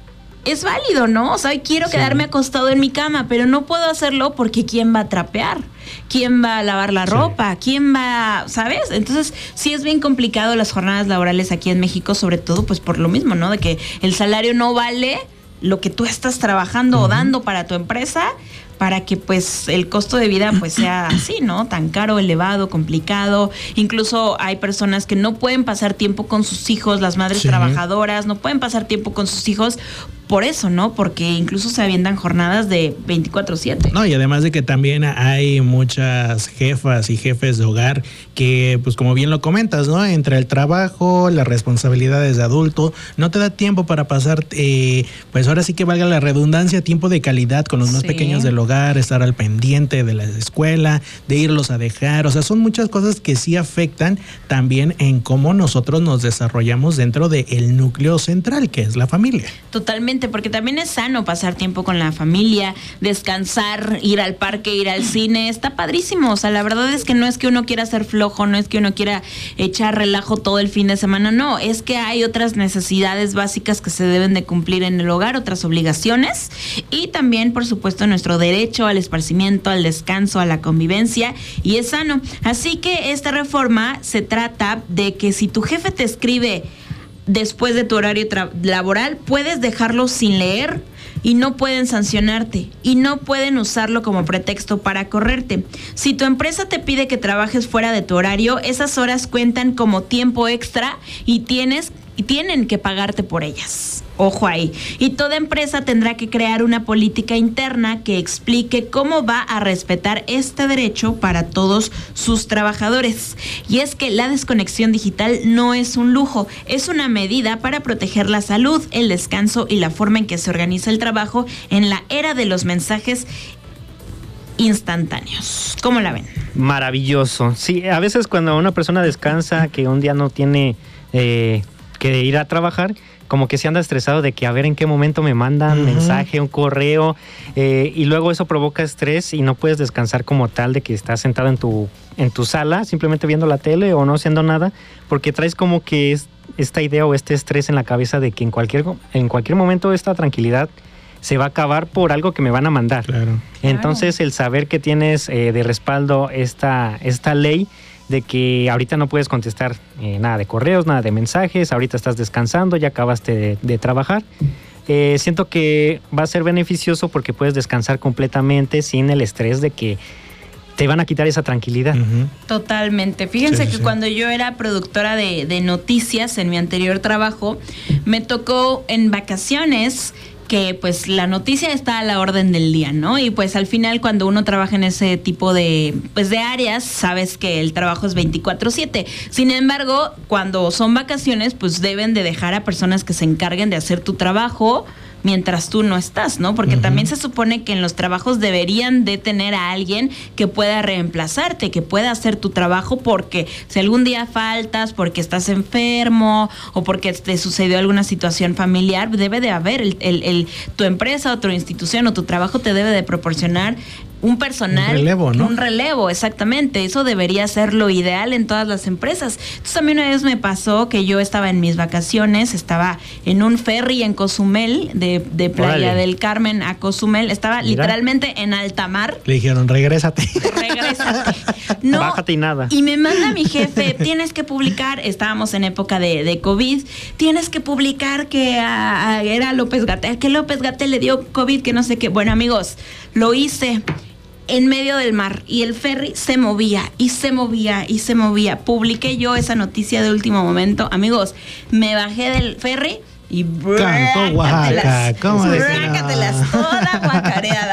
Speaker 2: es válido, ¿no? O sea, quiero quedarme acostado en mi cama, pero no puedo hacerlo porque ¿quién va a trapear? ¿Quién va a lavar la ropa? ¿Quién va, sabes? Entonces, sí es bien complicado las jornadas laborales aquí en México, sobre todo pues por lo mismo, ¿no? De que el salario no vale lo que tú estás trabajando o dando para tu empresa, para que pues el costo de vida pues sea así, ¿no? Tan caro, elevado, complicado. Incluso hay personas que no pueden pasar tiempo con sus hijos, las madres trabajadoras no pueden pasar tiempo con sus hijos por eso, ¿no? Porque incluso se avientan jornadas de 24/7.
Speaker 5: No, y además de que también hay muchas jefas y jefes de hogar que, pues como bien lo comentas, ¿no? Entre el trabajo, las responsabilidades de adulto, no te da tiempo para pasar, pues ahora sí que valga la redundancia, tiempo de calidad con los más pequeños del hogar, estar al pendiente de la escuela, de irlos a dejar. O sea, son muchas cosas que sí afectan también en cómo nosotros nos desarrollamos dentro del núcleo central, que es la familia.
Speaker 2: Totalmente, porque también es sano pasar tiempo con la familia, descansar, ir al parque, ir al cine, está padrísimo. O sea, la verdad es que no es que uno quiera ser flojo, no es que uno quiera echar relajo todo el fin de semana, no, es que hay otras necesidades básicas que se deben de cumplir en el hogar, otras obligaciones, y también, por supuesto, nuestro derecho al esparcimiento, al descanso, a la convivencia, y es sano. Así que esta reforma se trata de que si tu jefe te escribe después de tu horario laboral, puedes dejarlo sin leer y no pueden sancionarte y no pueden usarlo como pretexto para correrte. Si tu empresa te pide que trabajes fuera de tu horario, esas horas cuentan como tiempo extra y tienen que pagarte por ellas. Ojo ahí. Y toda empresa tendrá que crear una política interna que explique cómo va a respetar este derecho para todos sus trabajadores. Y es que la desconexión digital no es un lujo, es una medida para proteger la salud, el descanso y la forma en que se organiza el trabajo en la era de los mensajes instantáneos. ¿Cómo la ven?
Speaker 6: Maravilloso. Sí, a veces cuando una persona descansa, que un día no tiene que ir a trabajar, como que se anda estresado de que a ver en qué momento me mandan mensaje, un correo, y luego eso provoca estrés y no puedes descansar como tal, de que estás sentado en tu sala simplemente viendo la tele o no haciendo nada, porque traes como que esta idea o este estrés en la cabeza de que en cualquier momento esta tranquilidad se va a acabar por algo que me van a mandar. Claro. Entonces el saber que tienes de respaldo esta ley de que ahorita no puedes contestar nada de correos, nada de mensajes, ahorita estás descansando, ya acabaste de trabajar. Siento que va a ser beneficioso porque puedes descansar completamente sin el estrés de que te van a quitar esa tranquilidad.
Speaker 2: Totalmente. Fíjense que cuando yo era productora de noticias en mi anterior trabajo, me tocó en vacaciones que pues la noticia está a la orden del día, ¿no? Y pues al final cuando uno trabaja en ese tipo de áreas, sabes que el trabajo es 24/7. Sin embargo, cuando son vacaciones, pues deben de dejar a personas que se encarguen de hacer tu trabajo mientras tú no estás, ¿no? Porque también se supone que en los trabajos deberían de tener a alguien que pueda reemplazarte, que pueda hacer tu trabajo, porque si algún día faltas, porque estás enfermo o porque te sucedió alguna situación familiar, debe de haber tu empresa o tu institución o tu trabajo te debe de proporcionar un personal. Un relevo, ¿no? Un relevo, exactamente. Eso debería ser lo ideal en todas las empresas. Entonces a mí una vez me pasó que yo estaba en mis vacaciones, estaba en un ferry en Cozumel, de Playa del Carmen a Cozumel, estaba literalmente en alta mar.
Speaker 5: Le dijeron, regrésate.
Speaker 2: No,
Speaker 6: bájate y nada.
Speaker 2: Y me manda mi jefe, tienes que publicar, estábamos en época de COVID, tienes que publicar que era López-Gatell, que López-Gatell le dio COVID, que no sé qué. Bueno, amigos, lo hice en medio del mar y el ferry se movía y se movía y se movía. Publiqué yo esa noticia de último momento. Amigos, me bajé del ferry y
Speaker 5: Cantó Oaxaca, ¿cómo
Speaker 2: brácatelas toda guacareada.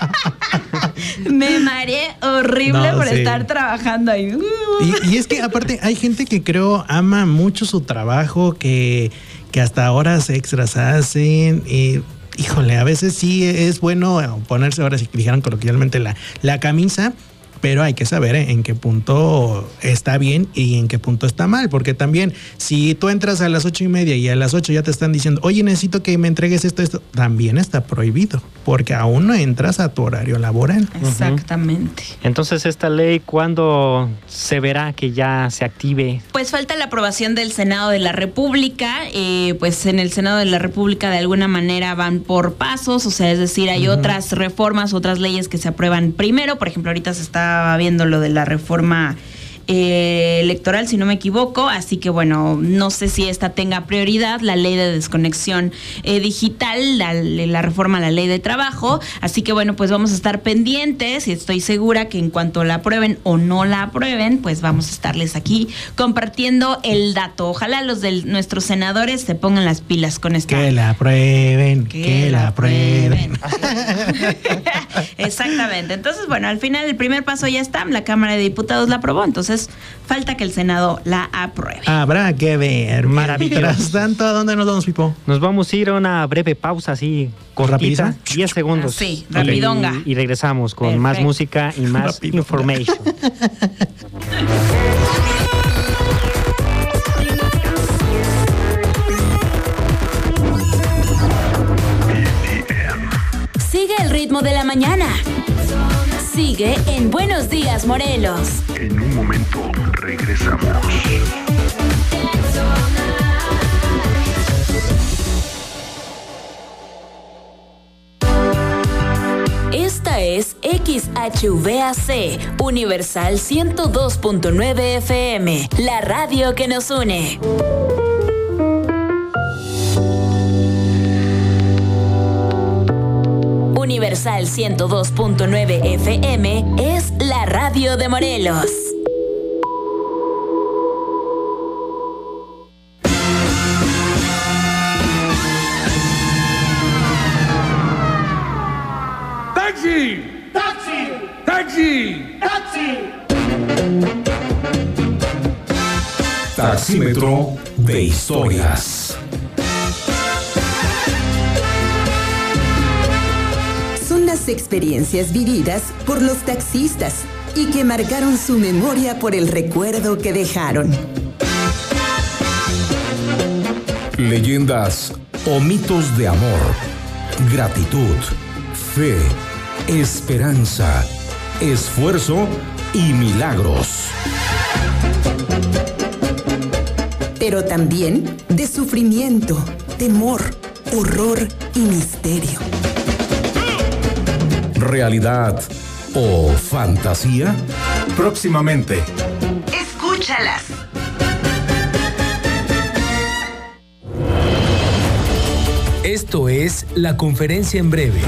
Speaker 2: Me mareé horrible por estar trabajando ahí.
Speaker 5: Y es que aparte hay gente que creo ama mucho su trabajo, que hasta horas extras hacen, híjole, a veces sí es bueno ponerse, ahora sí que dijeron coloquialmente, la camisa, pero hay que saber en qué punto está bien y en qué punto está mal, porque también si tú entras a las 8:30 y a las 8 ya te están diciendo, oye, necesito que me entregues esto, también está prohibido, porque aún no entras a tu horario laboral.
Speaker 2: Exactamente.
Speaker 6: Entonces, ¿esta ley cuándo se verá que ya se active?
Speaker 2: Pues falta la aprobación del Senado de la República, pues en el Senado de la República de alguna manera van por pasos, o sea, es decir, hay otras reformas, otras leyes que se aprueban primero, por ejemplo, ahorita se está viendo lo de la reforma electoral, si no me equivoco, así que bueno, no sé si esta tenga prioridad, la ley de desconexión digital, la reforma a la ley de trabajo, así que bueno, pues vamos a estar pendientes y estoy segura que en cuanto la aprueben o no la aprueben, pues vamos a estarles aquí compartiendo el dato. Ojalá los de nuestros senadores se pongan las pilas con esta.
Speaker 5: Que la aprueben, que la aprueben.
Speaker 2: Exactamente, entonces bueno, al final el primer paso ya está, la Cámara de Diputados la aprobó, entonces falta que el Senado la apruebe.
Speaker 5: Habrá que ver.
Speaker 6: Maravilloso.
Speaker 5: Mientras tanto, ¿a dónde nos vamos, Pipo?
Speaker 6: Nos vamos a ir a una breve pausa así, cortita, 10 segundos.
Speaker 2: Sí, rapidonga.
Speaker 6: Y regresamos con más música y más information.
Speaker 1: Sigue el ritmo de la mañana. Sigue en Buenos Días, Morelos.
Speaker 13: En un momento regresamos.
Speaker 1: Esta es XHVAC, Universal 102.9 FM, la radio que nos une. Universal 102.9 FM es la radio de Morelos.
Speaker 13: ¡Taxi! ¡Taxi! ¡Taxi! ¡Taxi!
Speaker 15: Taxímetro de historias.
Speaker 16: Son las experiencias vividas por los taxistas y que marcaron su memoria por el recuerdo que dejaron.
Speaker 15: Leyendas o mitos de amor, gratitud, fe, esperanza, esfuerzo y milagros.
Speaker 16: Pero también de sufrimiento, temor, horror y misterio.
Speaker 15: ¿Realidad o fantasía? Próximamente.
Speaker 16: Escúchalas.
Speaker 7: Esto es La Conferencia en Breve.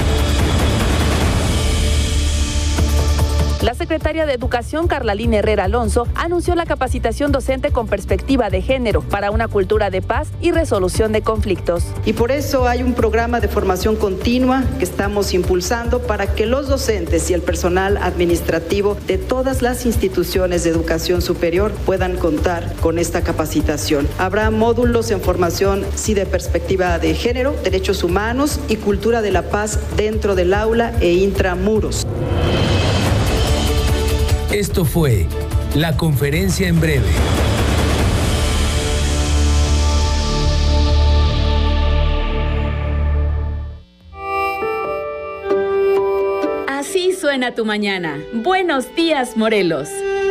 Speaker 11: La secretaria de Educación, Carlalín Herrera Alonso, anunció la capacitación docente con perspectiva de género para una cultura de paz y resolución de conflictos.
Speaker 17: Y por eso hay un programa de formación continua que estamos impulsando para que los docentes y el personal administrativo de todas las instituciones de educación superior puedan contar con esta capacitación. Habrá módulos en formación, sí, de perspectiva de género, derechos humanos y cultura de la paz dentro del aula e intramuros.
Speaker 7: Esto fue La Conferencia en Breve.
Speaker 12: Así suena tu mañana. Buenos días, Morelos.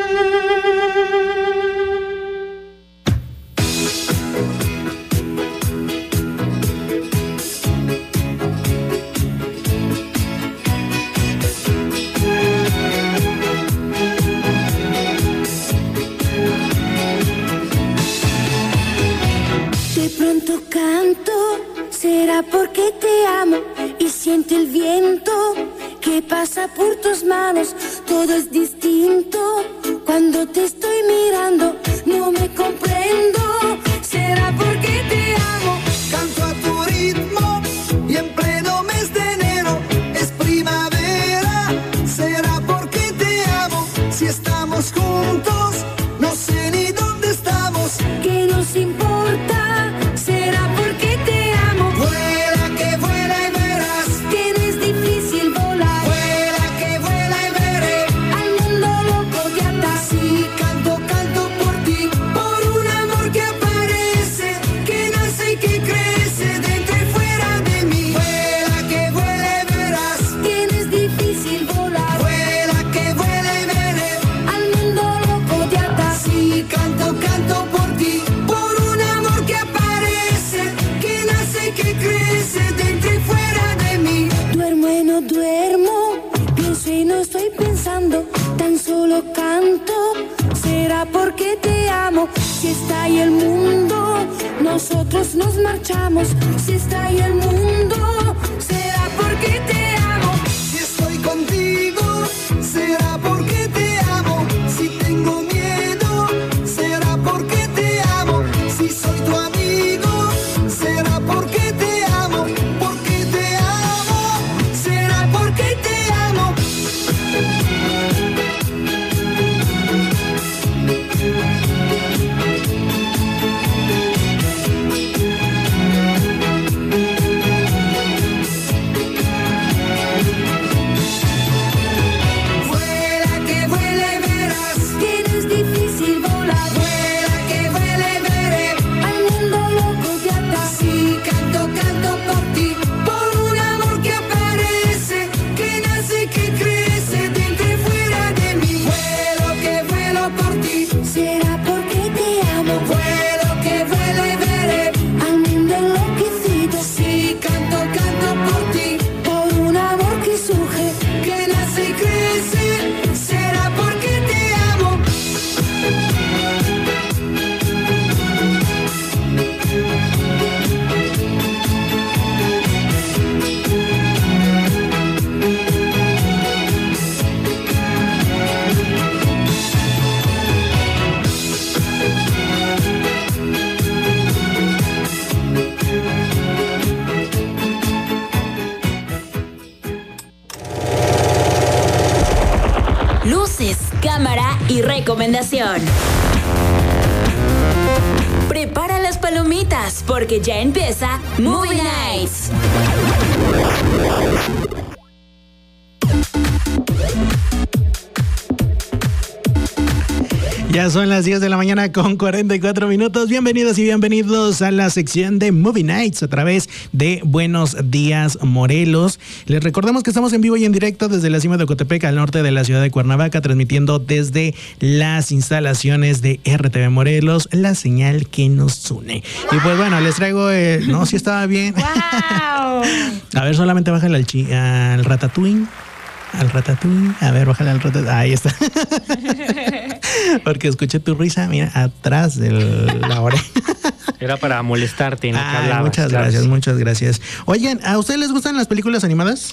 Speaker 18: Porque te amo y siente el viento que pasa por tus manos. Todo es distinto cuando te estoy mirando. No me comprendo. ¿Será porque te amo?
Speaker 14: Canto a tu ritmo y en pleno mes de enero es primavera. ¿Será porque te amo? Si estamos juntos, no sé ni dónde estamos.
Speaker 18: ¿Qué nos importa? ¿Será porque te amo?
Speaker 14: Vuela que vuela
Speaker 18: porque te amo. Si está ahí el mundo, nosotros nos marchamos. Si está ahí el mundo, será porque te amo.
Speaker 14: Si estoy contigo, será porque te amo. Si tengo miedo, será porque te amo. Si soy tu amigo, será porque te amo. Porque te amo, será porque te amo. Vuela que vuele, verás
Speaker 18: que no es difícil volar.
Speaker 14: Vuela que vuele, veré
Speaker 18: Al mundo loco de atrás.
Speaker 14: Si canto, canto por ti, por un amor que aparece, que nace, que crece dentro y fuera de mí. Vuelo que vuelo por ti,
Speaker 18: Será porque te amo.
Speaker 14: vuelo que vuele, veré
Speaker 18: Al mundo enloquecido.
Speaker 14: Si canto, canto por ti,
Speaker 18: Por un amor que surge.
Speaker 14: que nace y crece, será porque te amo.
Speaker 2: Luces, cámara y recomendación. Prepara las palomitas porque ya empieza Movie Nights.
Speaker 5: Ya son las 10 de la mañana con 44 minutos. Bienvenidos y bienvenidos a la sección de Movie Nights a través de Buenos Días Morelos. Les recordamos que estamos en vivo y en directo desde la cima de Ocotepec al norte de la ciudad de Cuernavaca, transmitiendo desde las instalaciones de RTV Morelos, la señal que nos une. Y pues bueno, les traigo... no, sí estaba bien.
Speaker 2: ¡Wow!
Speaker 5: A ver, solamente bájale al Ratatouille. Al Ratatouille. A ver, bájale al Ratatouille. Ahí está. Porque escuché tu risa, mira, atrás de la oreja.
Speaker 6: Era para molestarte en lo que hablabas.
Speaker 5: Muchas gracias, muchas gracias. Oigan, ¿a ustedes les gustan las películas animadas?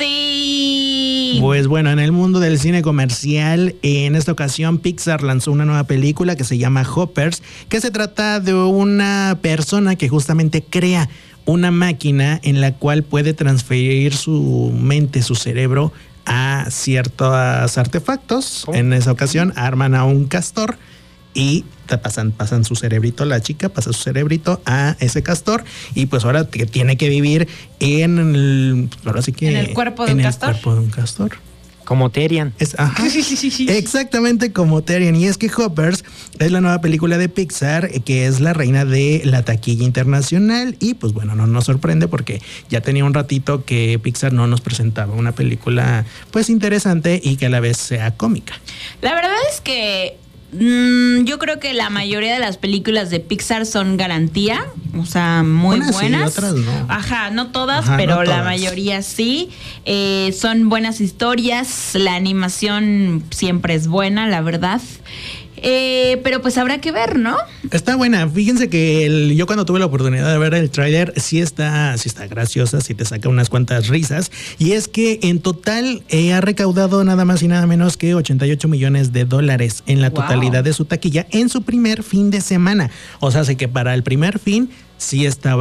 Speaker 2: Sí.
Speaker 5: Pues bueno, en el mundo del cine comercial, en esta ocasión Pixar lanzó una nueva película que se llama Hoppers, que se trata de una persona que justamente crea una máquina en la cual puede transferir su mente, su cerebro a ciertos artefactos.
Speaker 6: ¿Cómo?
Speaker 5: En esa ocasión arman a un castor y te pasan su cerebrito, la chica pasa su cerebrito a ese castor y pues ahora tiene que vivir en el
Speaker 2: cuerpo de un castor.
Speaker 5: En el cuerpo de un castor.
Speaker 6: Como Terian.
Speaker 5: Ajá, exactamente como Terian. Y es que Hoppers es la nueva película de Pixar que es la reina de la taquilla internacional. Y pues bueno, no nos sorprende porque ya tenía un ratito que Pixar no nos presentaba una película pues interesante y que a la vez sea cómica.
Speaker 2: La verdad es que yo creo que la mayoría de las películas de Pixar son garantía, o sea, muy
Speaker 5: Unas
Speaker 2: buenas.
Speaker 5: Sí, otras no.
Speaker 2: Ajá, no todas,
Speaker 5: Ajá,
Speaker 2: pero
Speaker 5: no
Speaker 2: la
Speaker 5: todas.
Speaker 2: mayoría sí. Son buenas historias, la animación siempre es buena, la verdad. Pero pues habrá que ver, ¿no?
Speaker 5: Está buena. Fíjense que yo cuando tuve la oportunidad de ver el tráiler, sí está graciosa, sí te saca unas cuantas risas. Y es que en total ha recaudado nada más y nada menos que $88 millones en la totalidad de su taquilla en su primer fin de semana. O sea, sé que para el primer fin sí está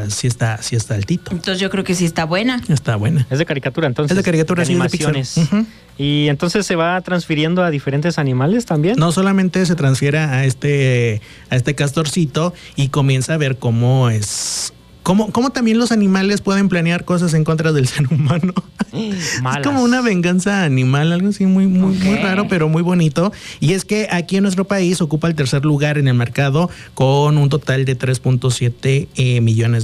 Speaker 5: altito.
Speaker 2: Entonces yo creo que sí está buena.
Speaker 5: Está buena.
Speaker 6: Es de caricatura, entonces.
Speaker 5: Es de caricatura, sí, es de Pixar.
Speaker 6: animaciones.
Speaker 5: Ujú.
Speaker 6: Y entonces se va transfiriendo a diferentes animales también.
Speaker 5: No solamente se transfiere a este castorcito y comienza a ver cómo es. Cómo también los animales pueden planear cosas en contra del ser humano.
Speaker 6: Malas.
Speaker 5: Es como una venganza animal, algo así muy raro, pero muy bonito. Y es que aquí en nuestro país ocupa el tercer lugar en el mercado con un total de $3.7 millones.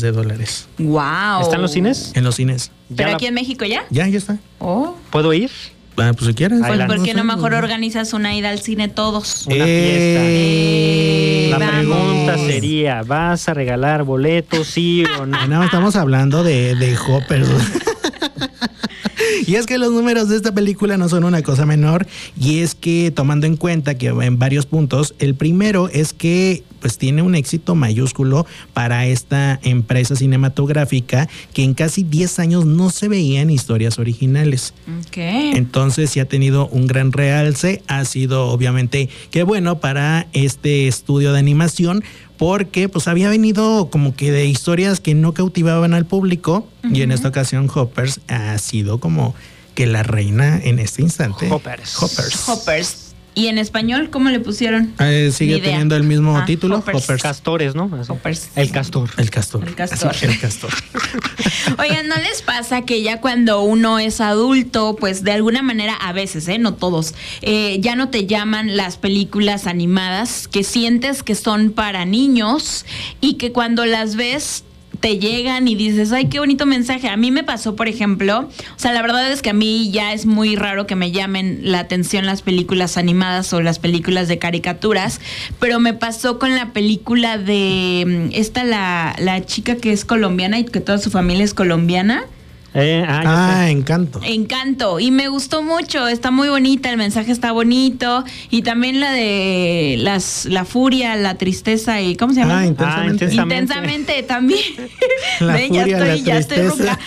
Speaker 2: Wow.
Speaker 6: ¿Está en los cines?
Speaker 5: En los cines.
Speaker 2: ¿Pero aquí en México ya?
Speaker 5: Ya está.
Speaker 2: Oh.
Speaker 6: ¿Puedo ir?
Speaker 5: Pues si quieres.
Speaker 2: Pues
Speaker 6: Adelante.
Speaker 2: ¿por qué no mejor organizas una ida al cine todos?
Speaker 6: Una fiesta. La
Speaker 2: vamos.
Speaker 6: pregunta sería, ¿vas a regalar boletos, sí o no?
Speaker 5: No, estamos hablando de Hoppers. Y es que los números de esta película no son una cosa menor, y es que tomando en cuenta que en varios puntos, el primero es que pues tiene un éxito mayúsculo para esta empresa cinematográfica que en casi 10 años no se veían historias originales. Entonces sí ha tenido un gran realce, ha sido obviamente qué bueno para este estudio de animación, porque pues había venido como que de historias que no cautivaban al público, y en esta ocasión Hoppers ha sido como que la reina en este instante.
Speaker 2: Hoppers. ¿Y en español cómo le pusieron?
Speaker 5: Sigue teniendo el mismo título.
Speaker 6: Hoppers. Castores, ¿no?
Speaker 2: Hoppers.
Speaker 5: El castor.
Speaker 2: El castor. Oigan, ¿no les pasa que ya cuando uno es adulto, pues de alguna manera, a veces, no todos, ya no te llaman las películas animadas, que sientes que son para niños y que cuando las ves te llegan y dices, ay, qué bonito mensaje? A mí me pasó, por ejemplo, o sea, la verdad es que a mí ya es muy raro que me llamen la atención las películas animadas o las películas de caricaturas, pero me pasó con la película de la chica que es colombiana y que toda su familia es colombiana.
Speaker 5: Encanto.
Speaker 2: Encanto. Y me gustó mucho, está muy bonita, el mensaje está bonito. Y también la de la furia, la tristeza y ¿cómo se llama? Intensamente también. Ya estoy ruca.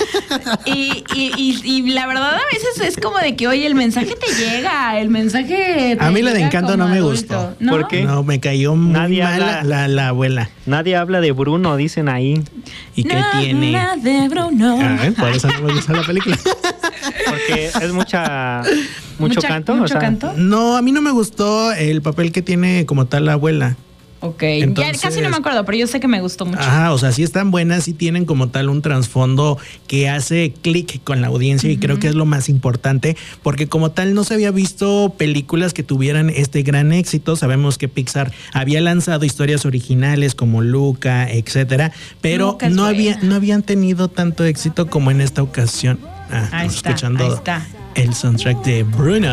Speaker 2: Y la verdad a veces es como de que, oye, el mensaje te llega,
Speaker 5: a mí la de Encanto no me gustó.
Speaker 2: ¿No?
Speaker 6: ¿Por qué?
Speaker 5: No, me cayó muy mal la abuela.
Speaker 6: Nadie habla de Bruno, dicen ahí.
Speaker 5: ¿Y qué tiene?
Speaker 2: De Bruno.
Speaker 5: Por eso no me gusta la película.
Speaker 6: Porque es mucho canto.
Speaker 2: ¿Mucho canto?
Speaker 5: No, a mí no me gustó el papel que tiene como tal la abuela.
Speaker 2: Ok, entonces, ya casi no me acuerdo, pero yo sé que me gustó mucho.
Speaker 5: O sea, sí están buenas, sí tienen como tal un trasfondo que hace clic con la audiencia, y creo que es lo más importante, porque como tal no se había visto películas que tuvieran este gran éxito. Sabemos que Pixar había lanzado historias originales como Luca, etcétera, pero no habían tenido tanto éxito como en esta ocasión.
Speaker 2: Ahí está,
Speaker 5: escuchando el soundtrack de Bruno.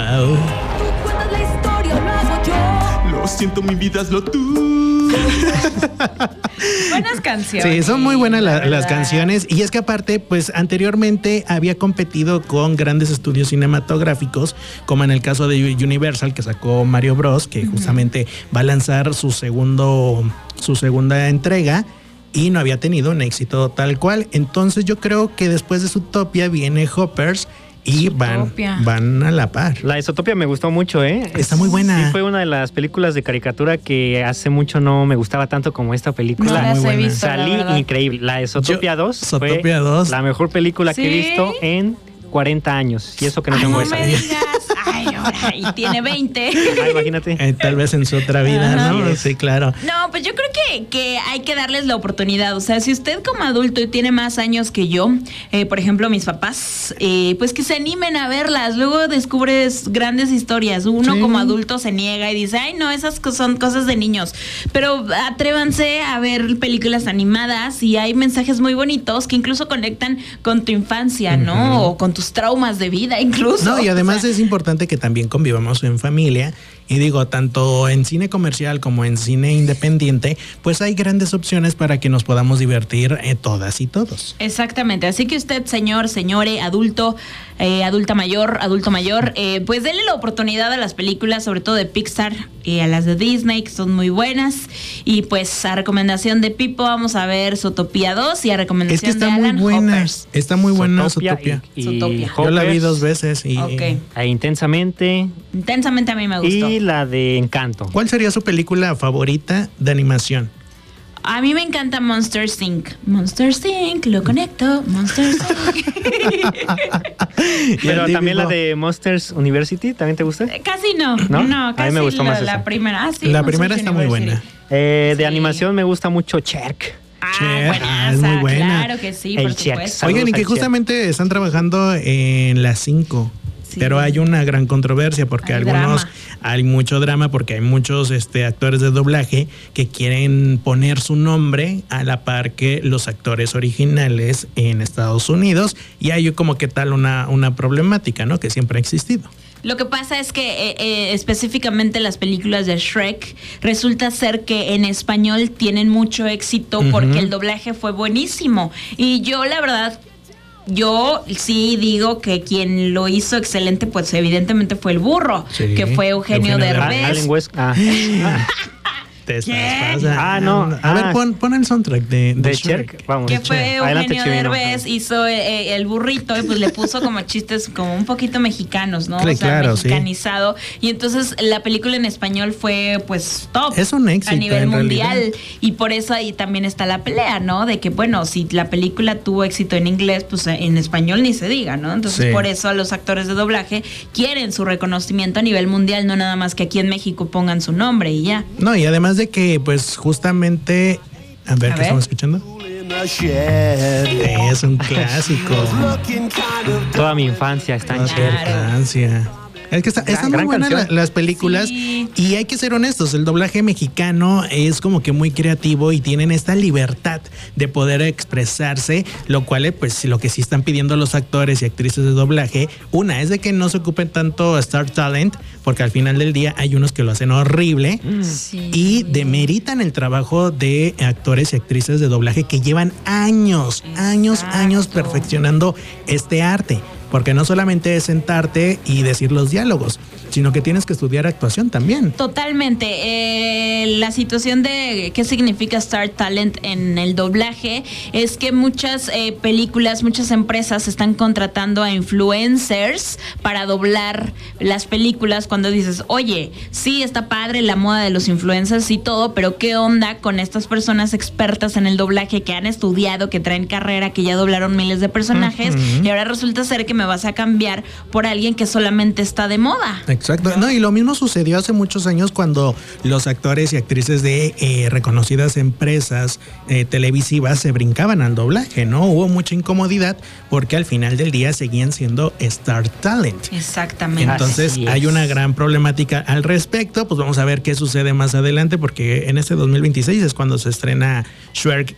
Speaker 13: Lo siento, mi vida es lo tú.
Speaker 2: Buenas canciones.
Speaker 5: Sí, son muy buenas las canciones. Y es que aparte, pues anteriormente había competido con grandes estudios cinematográficos, como en el caso de Universal, que sacó Mario Bros, que justamente va a lanzar su segunda entrega, y no había tenido un éxito tal cual. Entonces yo creo que después de Zootopia viene Hoppers, y van a la par.
Speaker 6: La de Zootopia me gustó mucho,
Speaker 5: Está muy buena.
Speaker 6: Sí, fue una de las películas de caricatura que hace mucho no me gustaba tanto como esta película.
Speaker 2: No las he visto,
Speaker 6: salí increíble. La de Zootopia 2 fue la mejor película que he visto en 40 años. Y eso que no tengo esa.
Speaker 2: No me digas. Ay, ahora, y tiene 20.
Speaker 6: Imagínate.
Speaker 5: Tal vez en su otra vida, ¿no? Sí, claro.
Speaker 2: No, pues yo creo que hay que darles la oportunidad. O sea, si usted como adulto y tiene más años que yo, por ejemplo, mis papás, pues que se animen a verlas. Luego descubres grandes historias. Uno como adulto se niega y dice, ay, no, esas son cosas de niños. Pero atrévanse a ver películas animadas, y hay mensajes muy bonitos que incluso conectan con tu infancia, ¿no? O con tus traumas de vida incluso.
Speaker 5: No, y además es importante que también convivamos en familia. Y digo, tanto en cine comercial como en cine independiente, pues hay grandes opciones para que nos podamos divertir todas y todos.
Speaker 2: Exactamente. Así que usted, señore, adulto, adulto mayor, pues denle la oportunidad a las películas, sobre todo de Pixar y a las de Disney, que son muy buenas. Y pues a recomendación de Pipo vamos a ver Zootopia 2, y a recomendación de Alan, Hoppers.
Speaker 5: Está muy buena Zootopia.
Speaker 2: Zootopia.
Speaker 5: Yo la vi 2 veces.
Speaker 6: Intensamente.
Speaker 2: Intensamente a mí me gustó.
Speaker 6: Y la de Encanto.
Speaker 5: ¿Cuál sería su película favorita de animación?
Speaker 2: A mí me encanta Monsters Inc. Monsters Inc. Lo conecto. Monsters Inc.
Speaker 6: Pero también la de Monsters University, ¿también te gusta?
Speaker 2: Casi no, casi.
Speaker 6: A mí me gustó más
Speaker 2: la primera.
Speaker 5: La primera está muy buena.
Speaker 6: De animación me gusta mucho Cherk.
Speaker 5: Es muy buena.
Speaker 2: Claro que sí, por supuesto.
Speaker 5: Oigan, y que justamente están trabajando en las 5. Pero hay una gran controversia porque hay mucho drama porque hay muchos actores de doblaje que quieren poner su nombre a la par que los actores originales en Estados Unidos, y hay como que tal una problemática, ¿no? Que siempre ha existido.
Speaker 2: Lo que pasa es que específicamente las películas de Shrek resulta ser que en español tienen mucho éxito porque el doblaje fue buenísimo. Y yo la verdad yo sí digo que quien lo hizo excelente, pues evidentemente fue el burro, que fue Eugenio Derbez.
Speaker 6: Allen West.
Speaker 5: Te estás pasando.
Speaker 6: No.
Speaker 5: A ver, pon el soundtrack de
Speaker 6: Shrek. Vamos.
Speaker 2: Que fue
Speaker 6: Adelante,
Speaker 2: Eugenio
Speaker 6: Chimino.
Speaker 2: Derbez, hizo el burrito y pues le puso como chistes como un poquito mexicanos, ¿no?
Speaker 5: Sí,
Speaker 2: o sea,
Speaker 5: claro,
Speaker 2: mexicanizado. Y entonces la película en español fue pues top.
Speaker 5: Es un éxito
Speaker 2: a nivel
Speaker 5: en
Speaker 2: mundial.
Speaker 5: realidad.
Speaker 2: Y por eso ahí también está la pelea, ¿no? De que bueno, si la película tuvo éxito en inglés, pues en español ni se diga, ¿no? Entonces
Speaker 5: Sí.
Speaker 2: por eso los actores de doblaje quieren su reconocimiento a nivel mundial, no nada más que aquí en México pongan su nombre y ya.
Speaker 5: No, y además de que, pues, justamente. A ver, ¿qué estamos escuchando? Es un clásico.
Speaker 6: Toda mi infancia está en Shrek.
Speaker 5: Infancia. Es que están muy buenas las películas y hay que ser honestos, el doblaje mexicano es como que muy creativo y tienen esta libertad de poder expresarse, lo cual pues lo que sí están pidiendo los actores y actrices de doblaje, una es de que no se ocupen tanto Star Talent, porque al final del día hay unos que lo hacen horrible y demeritan el trabajo de actores y actrices de doblaje que llevan años perfeccionando este arte. Porque no solamente es sentarte y decir los diálogos, sino que tienes que estudiar actuación también.
Speaker 2: Totalmente. La situación de qué significa Star Talent en el doblaje es que muchas películas, muchas empresas están contratando a influencers para doblar las películas cuando dices, oye, sí, está padre la moda de los influencers y todo, pero ¿qué onda con estas personas expertas en el doblaje que han estudiado, que traen carrera, que ya doblaron miles de personajes y ahora resulta ser que me vas a cambiar por alguien que solamente está de moda?
Speaker 5: Exacto. No, y lo mismo sucedió hace muchos años cuando los actores y actrices de reconocidas empresas televisivas se brincaban al doblaje, ¿no? Hubo mucha incomodidad porque al final del día seguían siendo Star Talent.
Speaker 2: Exactamente.
Speaker 5: Entonces hay una gran problemática al respecto. Pues vamos a ver qué sucede más adelante porque en este 2026 es cuando se estrena Shrek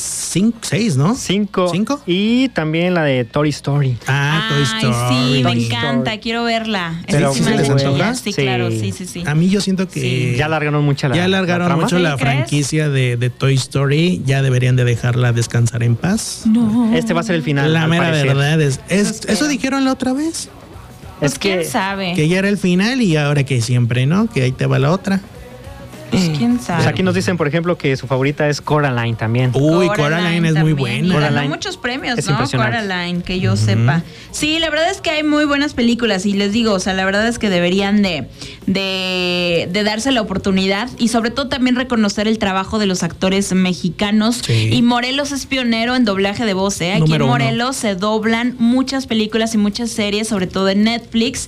Speaker 5: 6, ¿no?
Speaker 6: 5. Y también la de Toy Story.
Speaker 5: Toy Story.
Speaker 2: Sí, me encanta, quiero verla.
Speaker 5: Pero ¿sí se les antoja?
Speaker 2: Sí, claro, sí.
Speaker 5: A mí yo siento que
Speaker 6: ya alargaron mucho la
Speaker 5: franquicia de Toy Story. Ya deberían de dejarla descansar en paz.
Speaker 2: No.
Speaker 6: Este va a ser el final.
Speaker 5: La mera
Speaker 6: parecer.
Speaker 5: verdad eso dijeron la otra vez.
Speaker 2: Pues quién sabe.
Speaker 5: Que ya era el final y ahora que siempre, ¿no? Que ahí te va la otra.
Speaker 2: Pues quién sabe.
Speaker 6: Pues aquí nos dicen, por ejemplo, que su favorita es Coraline también.
Speaker 5: Uy, Coraline es muy buena.
Speaker 2: Ganó muchos premios,
Speaker 6: es
Speaker 2: ¿no?
Speaker 6: impresionante.
Speaker 2: Coraline, que yo sepa. Sí, la verdad es que hay muy buenas películas y les digo, o sea, la verdad es que deberían de darse la oportunidad y sobre todo también reconocer el trabajo de los actores mexicanos.
Speaker 5: Sí.
Speaker 2: Y Morelos es pionero en doblaje de voz, ¿eh? Aquí
Speaker 5: Número
Speaker 2: en
Speaker 5: uno.
Speaker 2: Morelos se doblan muchas películas y muchas series, sobre todo en Netflix.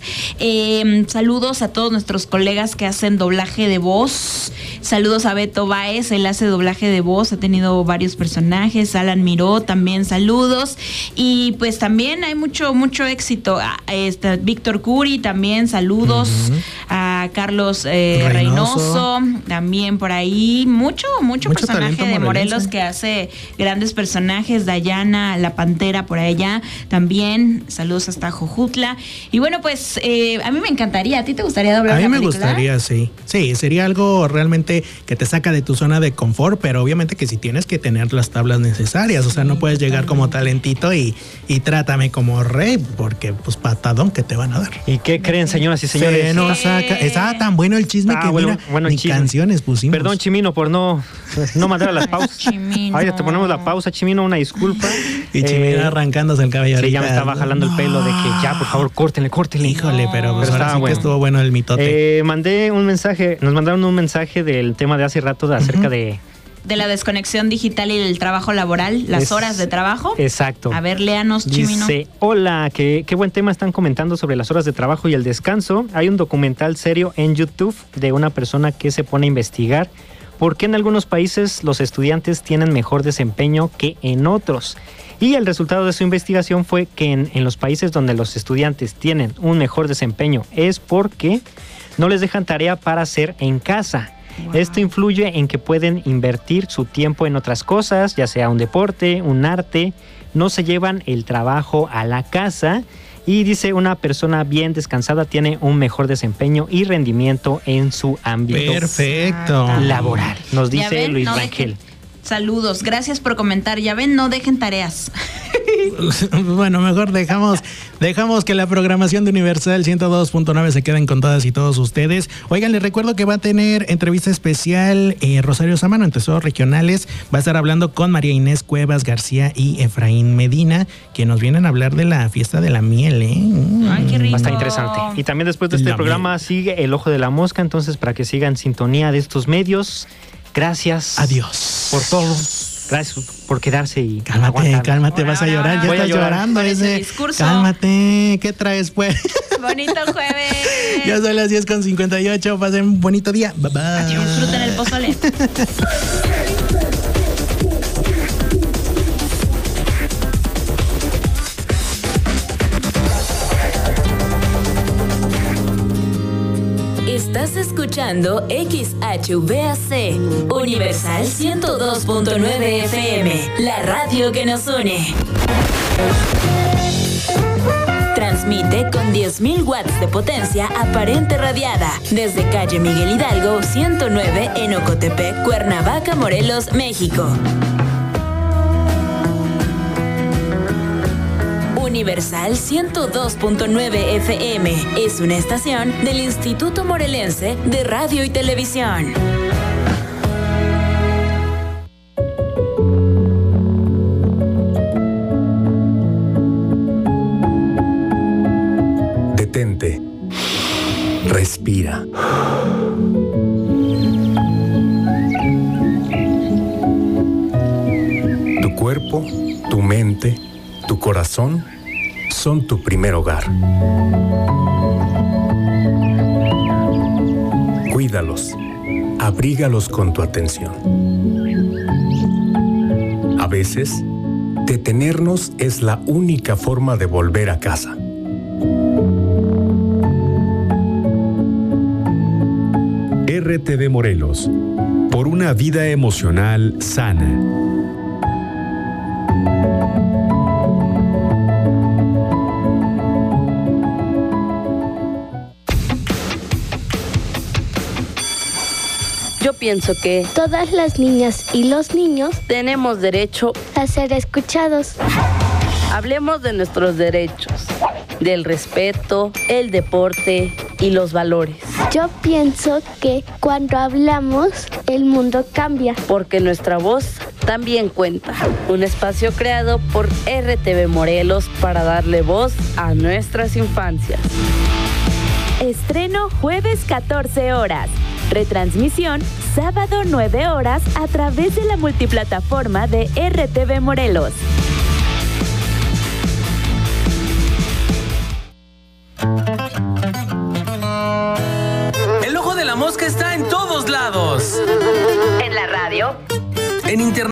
Speaker 2: Saludos a todos nuestros colegas que hacen doblaje de voz. Saludos a Beto Baez, él hace doblaje de voz, ha tenido varios personajes. Alan Miró también, saludos. Y pues también hay mucho éxito. Víctor Curi también, saludos. A Carlos Reynoso, también por ahí. Mucho personaje de Morelos que hace grandes personajes. Dayana, la Pantera por allá también. Saludos hasta Jojutla. Y bueno, pues a mí me encantaría. ¿A ti te gustaría doblar una
Speaker 5: película? A mí me
Speaker 2: película?
Speaker 5: gustaría, sí. Sí, sería algo realmente que te saca de tu zona de confort, pero obviamente que si tienes que tener las tablas necesarias, o sea, no puedes llegar como talentito y trátame como rey, porque pues patadón que te van a dar.
Speaker 6: ¿Y qué creen, señoras y señores?
Speaker 5: Se nos saca. Estaba tan bueno el chisme que
Speaker 6: bueno,
Speaker 5: ni
Speaker 6: chisme.
Speaker 5: Canciones pusimos.
Speaker 6: Perdón, Chimino, por no mandar a las pausas. Ahí te ponemos la pausa, Chimino, una disculpa.
Speaker 5: Y Chimino arrancándose el cabello.
Speaker 6: Sí, ya me estaba jalando el pelo de que ya, por favor, córtenle.
Speaker 5: Híjole, pero pues ahora sí que estuvo bueno el mitote.
Speaker 6: Mandé un mensaje, nos mandaron un mensaje del tema de hace rato acerca de
Speaker 2: la desconexión digital y el trabajo laboral, las horas de trabajo.
Speaker 6: Exacto.
Speaker 2: A ver, léanos, Chimino.
Speaker 6: Dice, hola, qué buen tema están comentando sobre las horas de trabajo y el descanso. Hay un documental serio en YouTube de una persona que se pone a investigar por qué en algunos países los estudiantes tienen mejor desempeño que en otros. Y el resultado de su investigación fue que en los países donde los estudiantes tienen un mejor desempeño es porque no les dejan tarea para hacer en casa. Wow. Esto influye en que pueden invertir su tiempo en otras cosas, ya sea un deporte, un arte, no se llevan el trabajo a la casa y dice una persona bien descansada tiene un mejor desempeño y rendimiento en su ámbito laboral. Nos dice Luis Rangel.
Speaker 2: Saludos, gracias por comentar. Ya ven, no dejen tareas.
Speaker 5: Bueno, mejor dejamos que la programación de Universal 102.9 se queden con todas y todos ustedes. Oigan, les recuerdo que va a tener entrevista especial Rosario Samano en Tesoros Regionales. Va a estar hablando con María Inés Cuevas García y Efraín Medina, que nos vienen a hablar de la fiesta de la miel,
Speaker 2: Ay, qué rico.
Speaker 6: Va a estar interesante. Y también después de este programa sigue El Ojo de la Mosca, entonces para que sigan en sintonía de estos medios. Gracias.
Speaker 5: Adiós.
Speaker 6: Por todo. Gracias por quedarse y
Speaker 5: Cálmate, vas a llorar. Ya estás llorando ese discurso. Cálmate, ¿qué traes pues?
Speaker 2: Bonito jueves.
Speaker 5: Ya son las 10:58, pasen un bonito día. Bye bye.
Speaker 2: Adiós, disfruten el pozole.
Speaker 10: Estás escuchando XHVAC, Universal 102.9 FM, la radio que nos une. Transmite con 10.000 watts de potencia aparente radiada desde calle Miguel Hidalgo 109 en Ocotepec, Cuernavaca, Morelos, México. Universal 102.9 FM es una estación del Instituto Morelense de Radio y Televisión.
Speaker 15: Detente. Respira. Tu cuerpo, tu mente, tu corazón son tu primer hogar. Cuídalos, abrígalos con tu atención. A veces, detenernos es la única forma de volver a casa.
Speaker 19: RTV Morelos, por una vida emocional sana.
Speaker 11: Yo pienso que
Speaker 18: todas las niñas y los niños
Speaker 11: tenemos derecho
Speaker 18: a ser escuchados.
Speaker 11: Hablemos de nuestros derechos, del respeto, el deporte y los valores.
Speaker 18: Yo pienso que cuando hablamos, el mundo cambia.
Speaker 11: Porque nuestra voz también cuenta. Un espacio creado por RTV Morelos para darle voz a nuestras infancias.
Speaker 12: Estreno jueves 14 horas. Retransmisión sábado 9 horas a través de la multiplataforma de RTV Morelos.
Speaker 7: El Ojo de la Mosca está en todos lados.
Speaker 10: En la radio.
Speaker 7: En internet.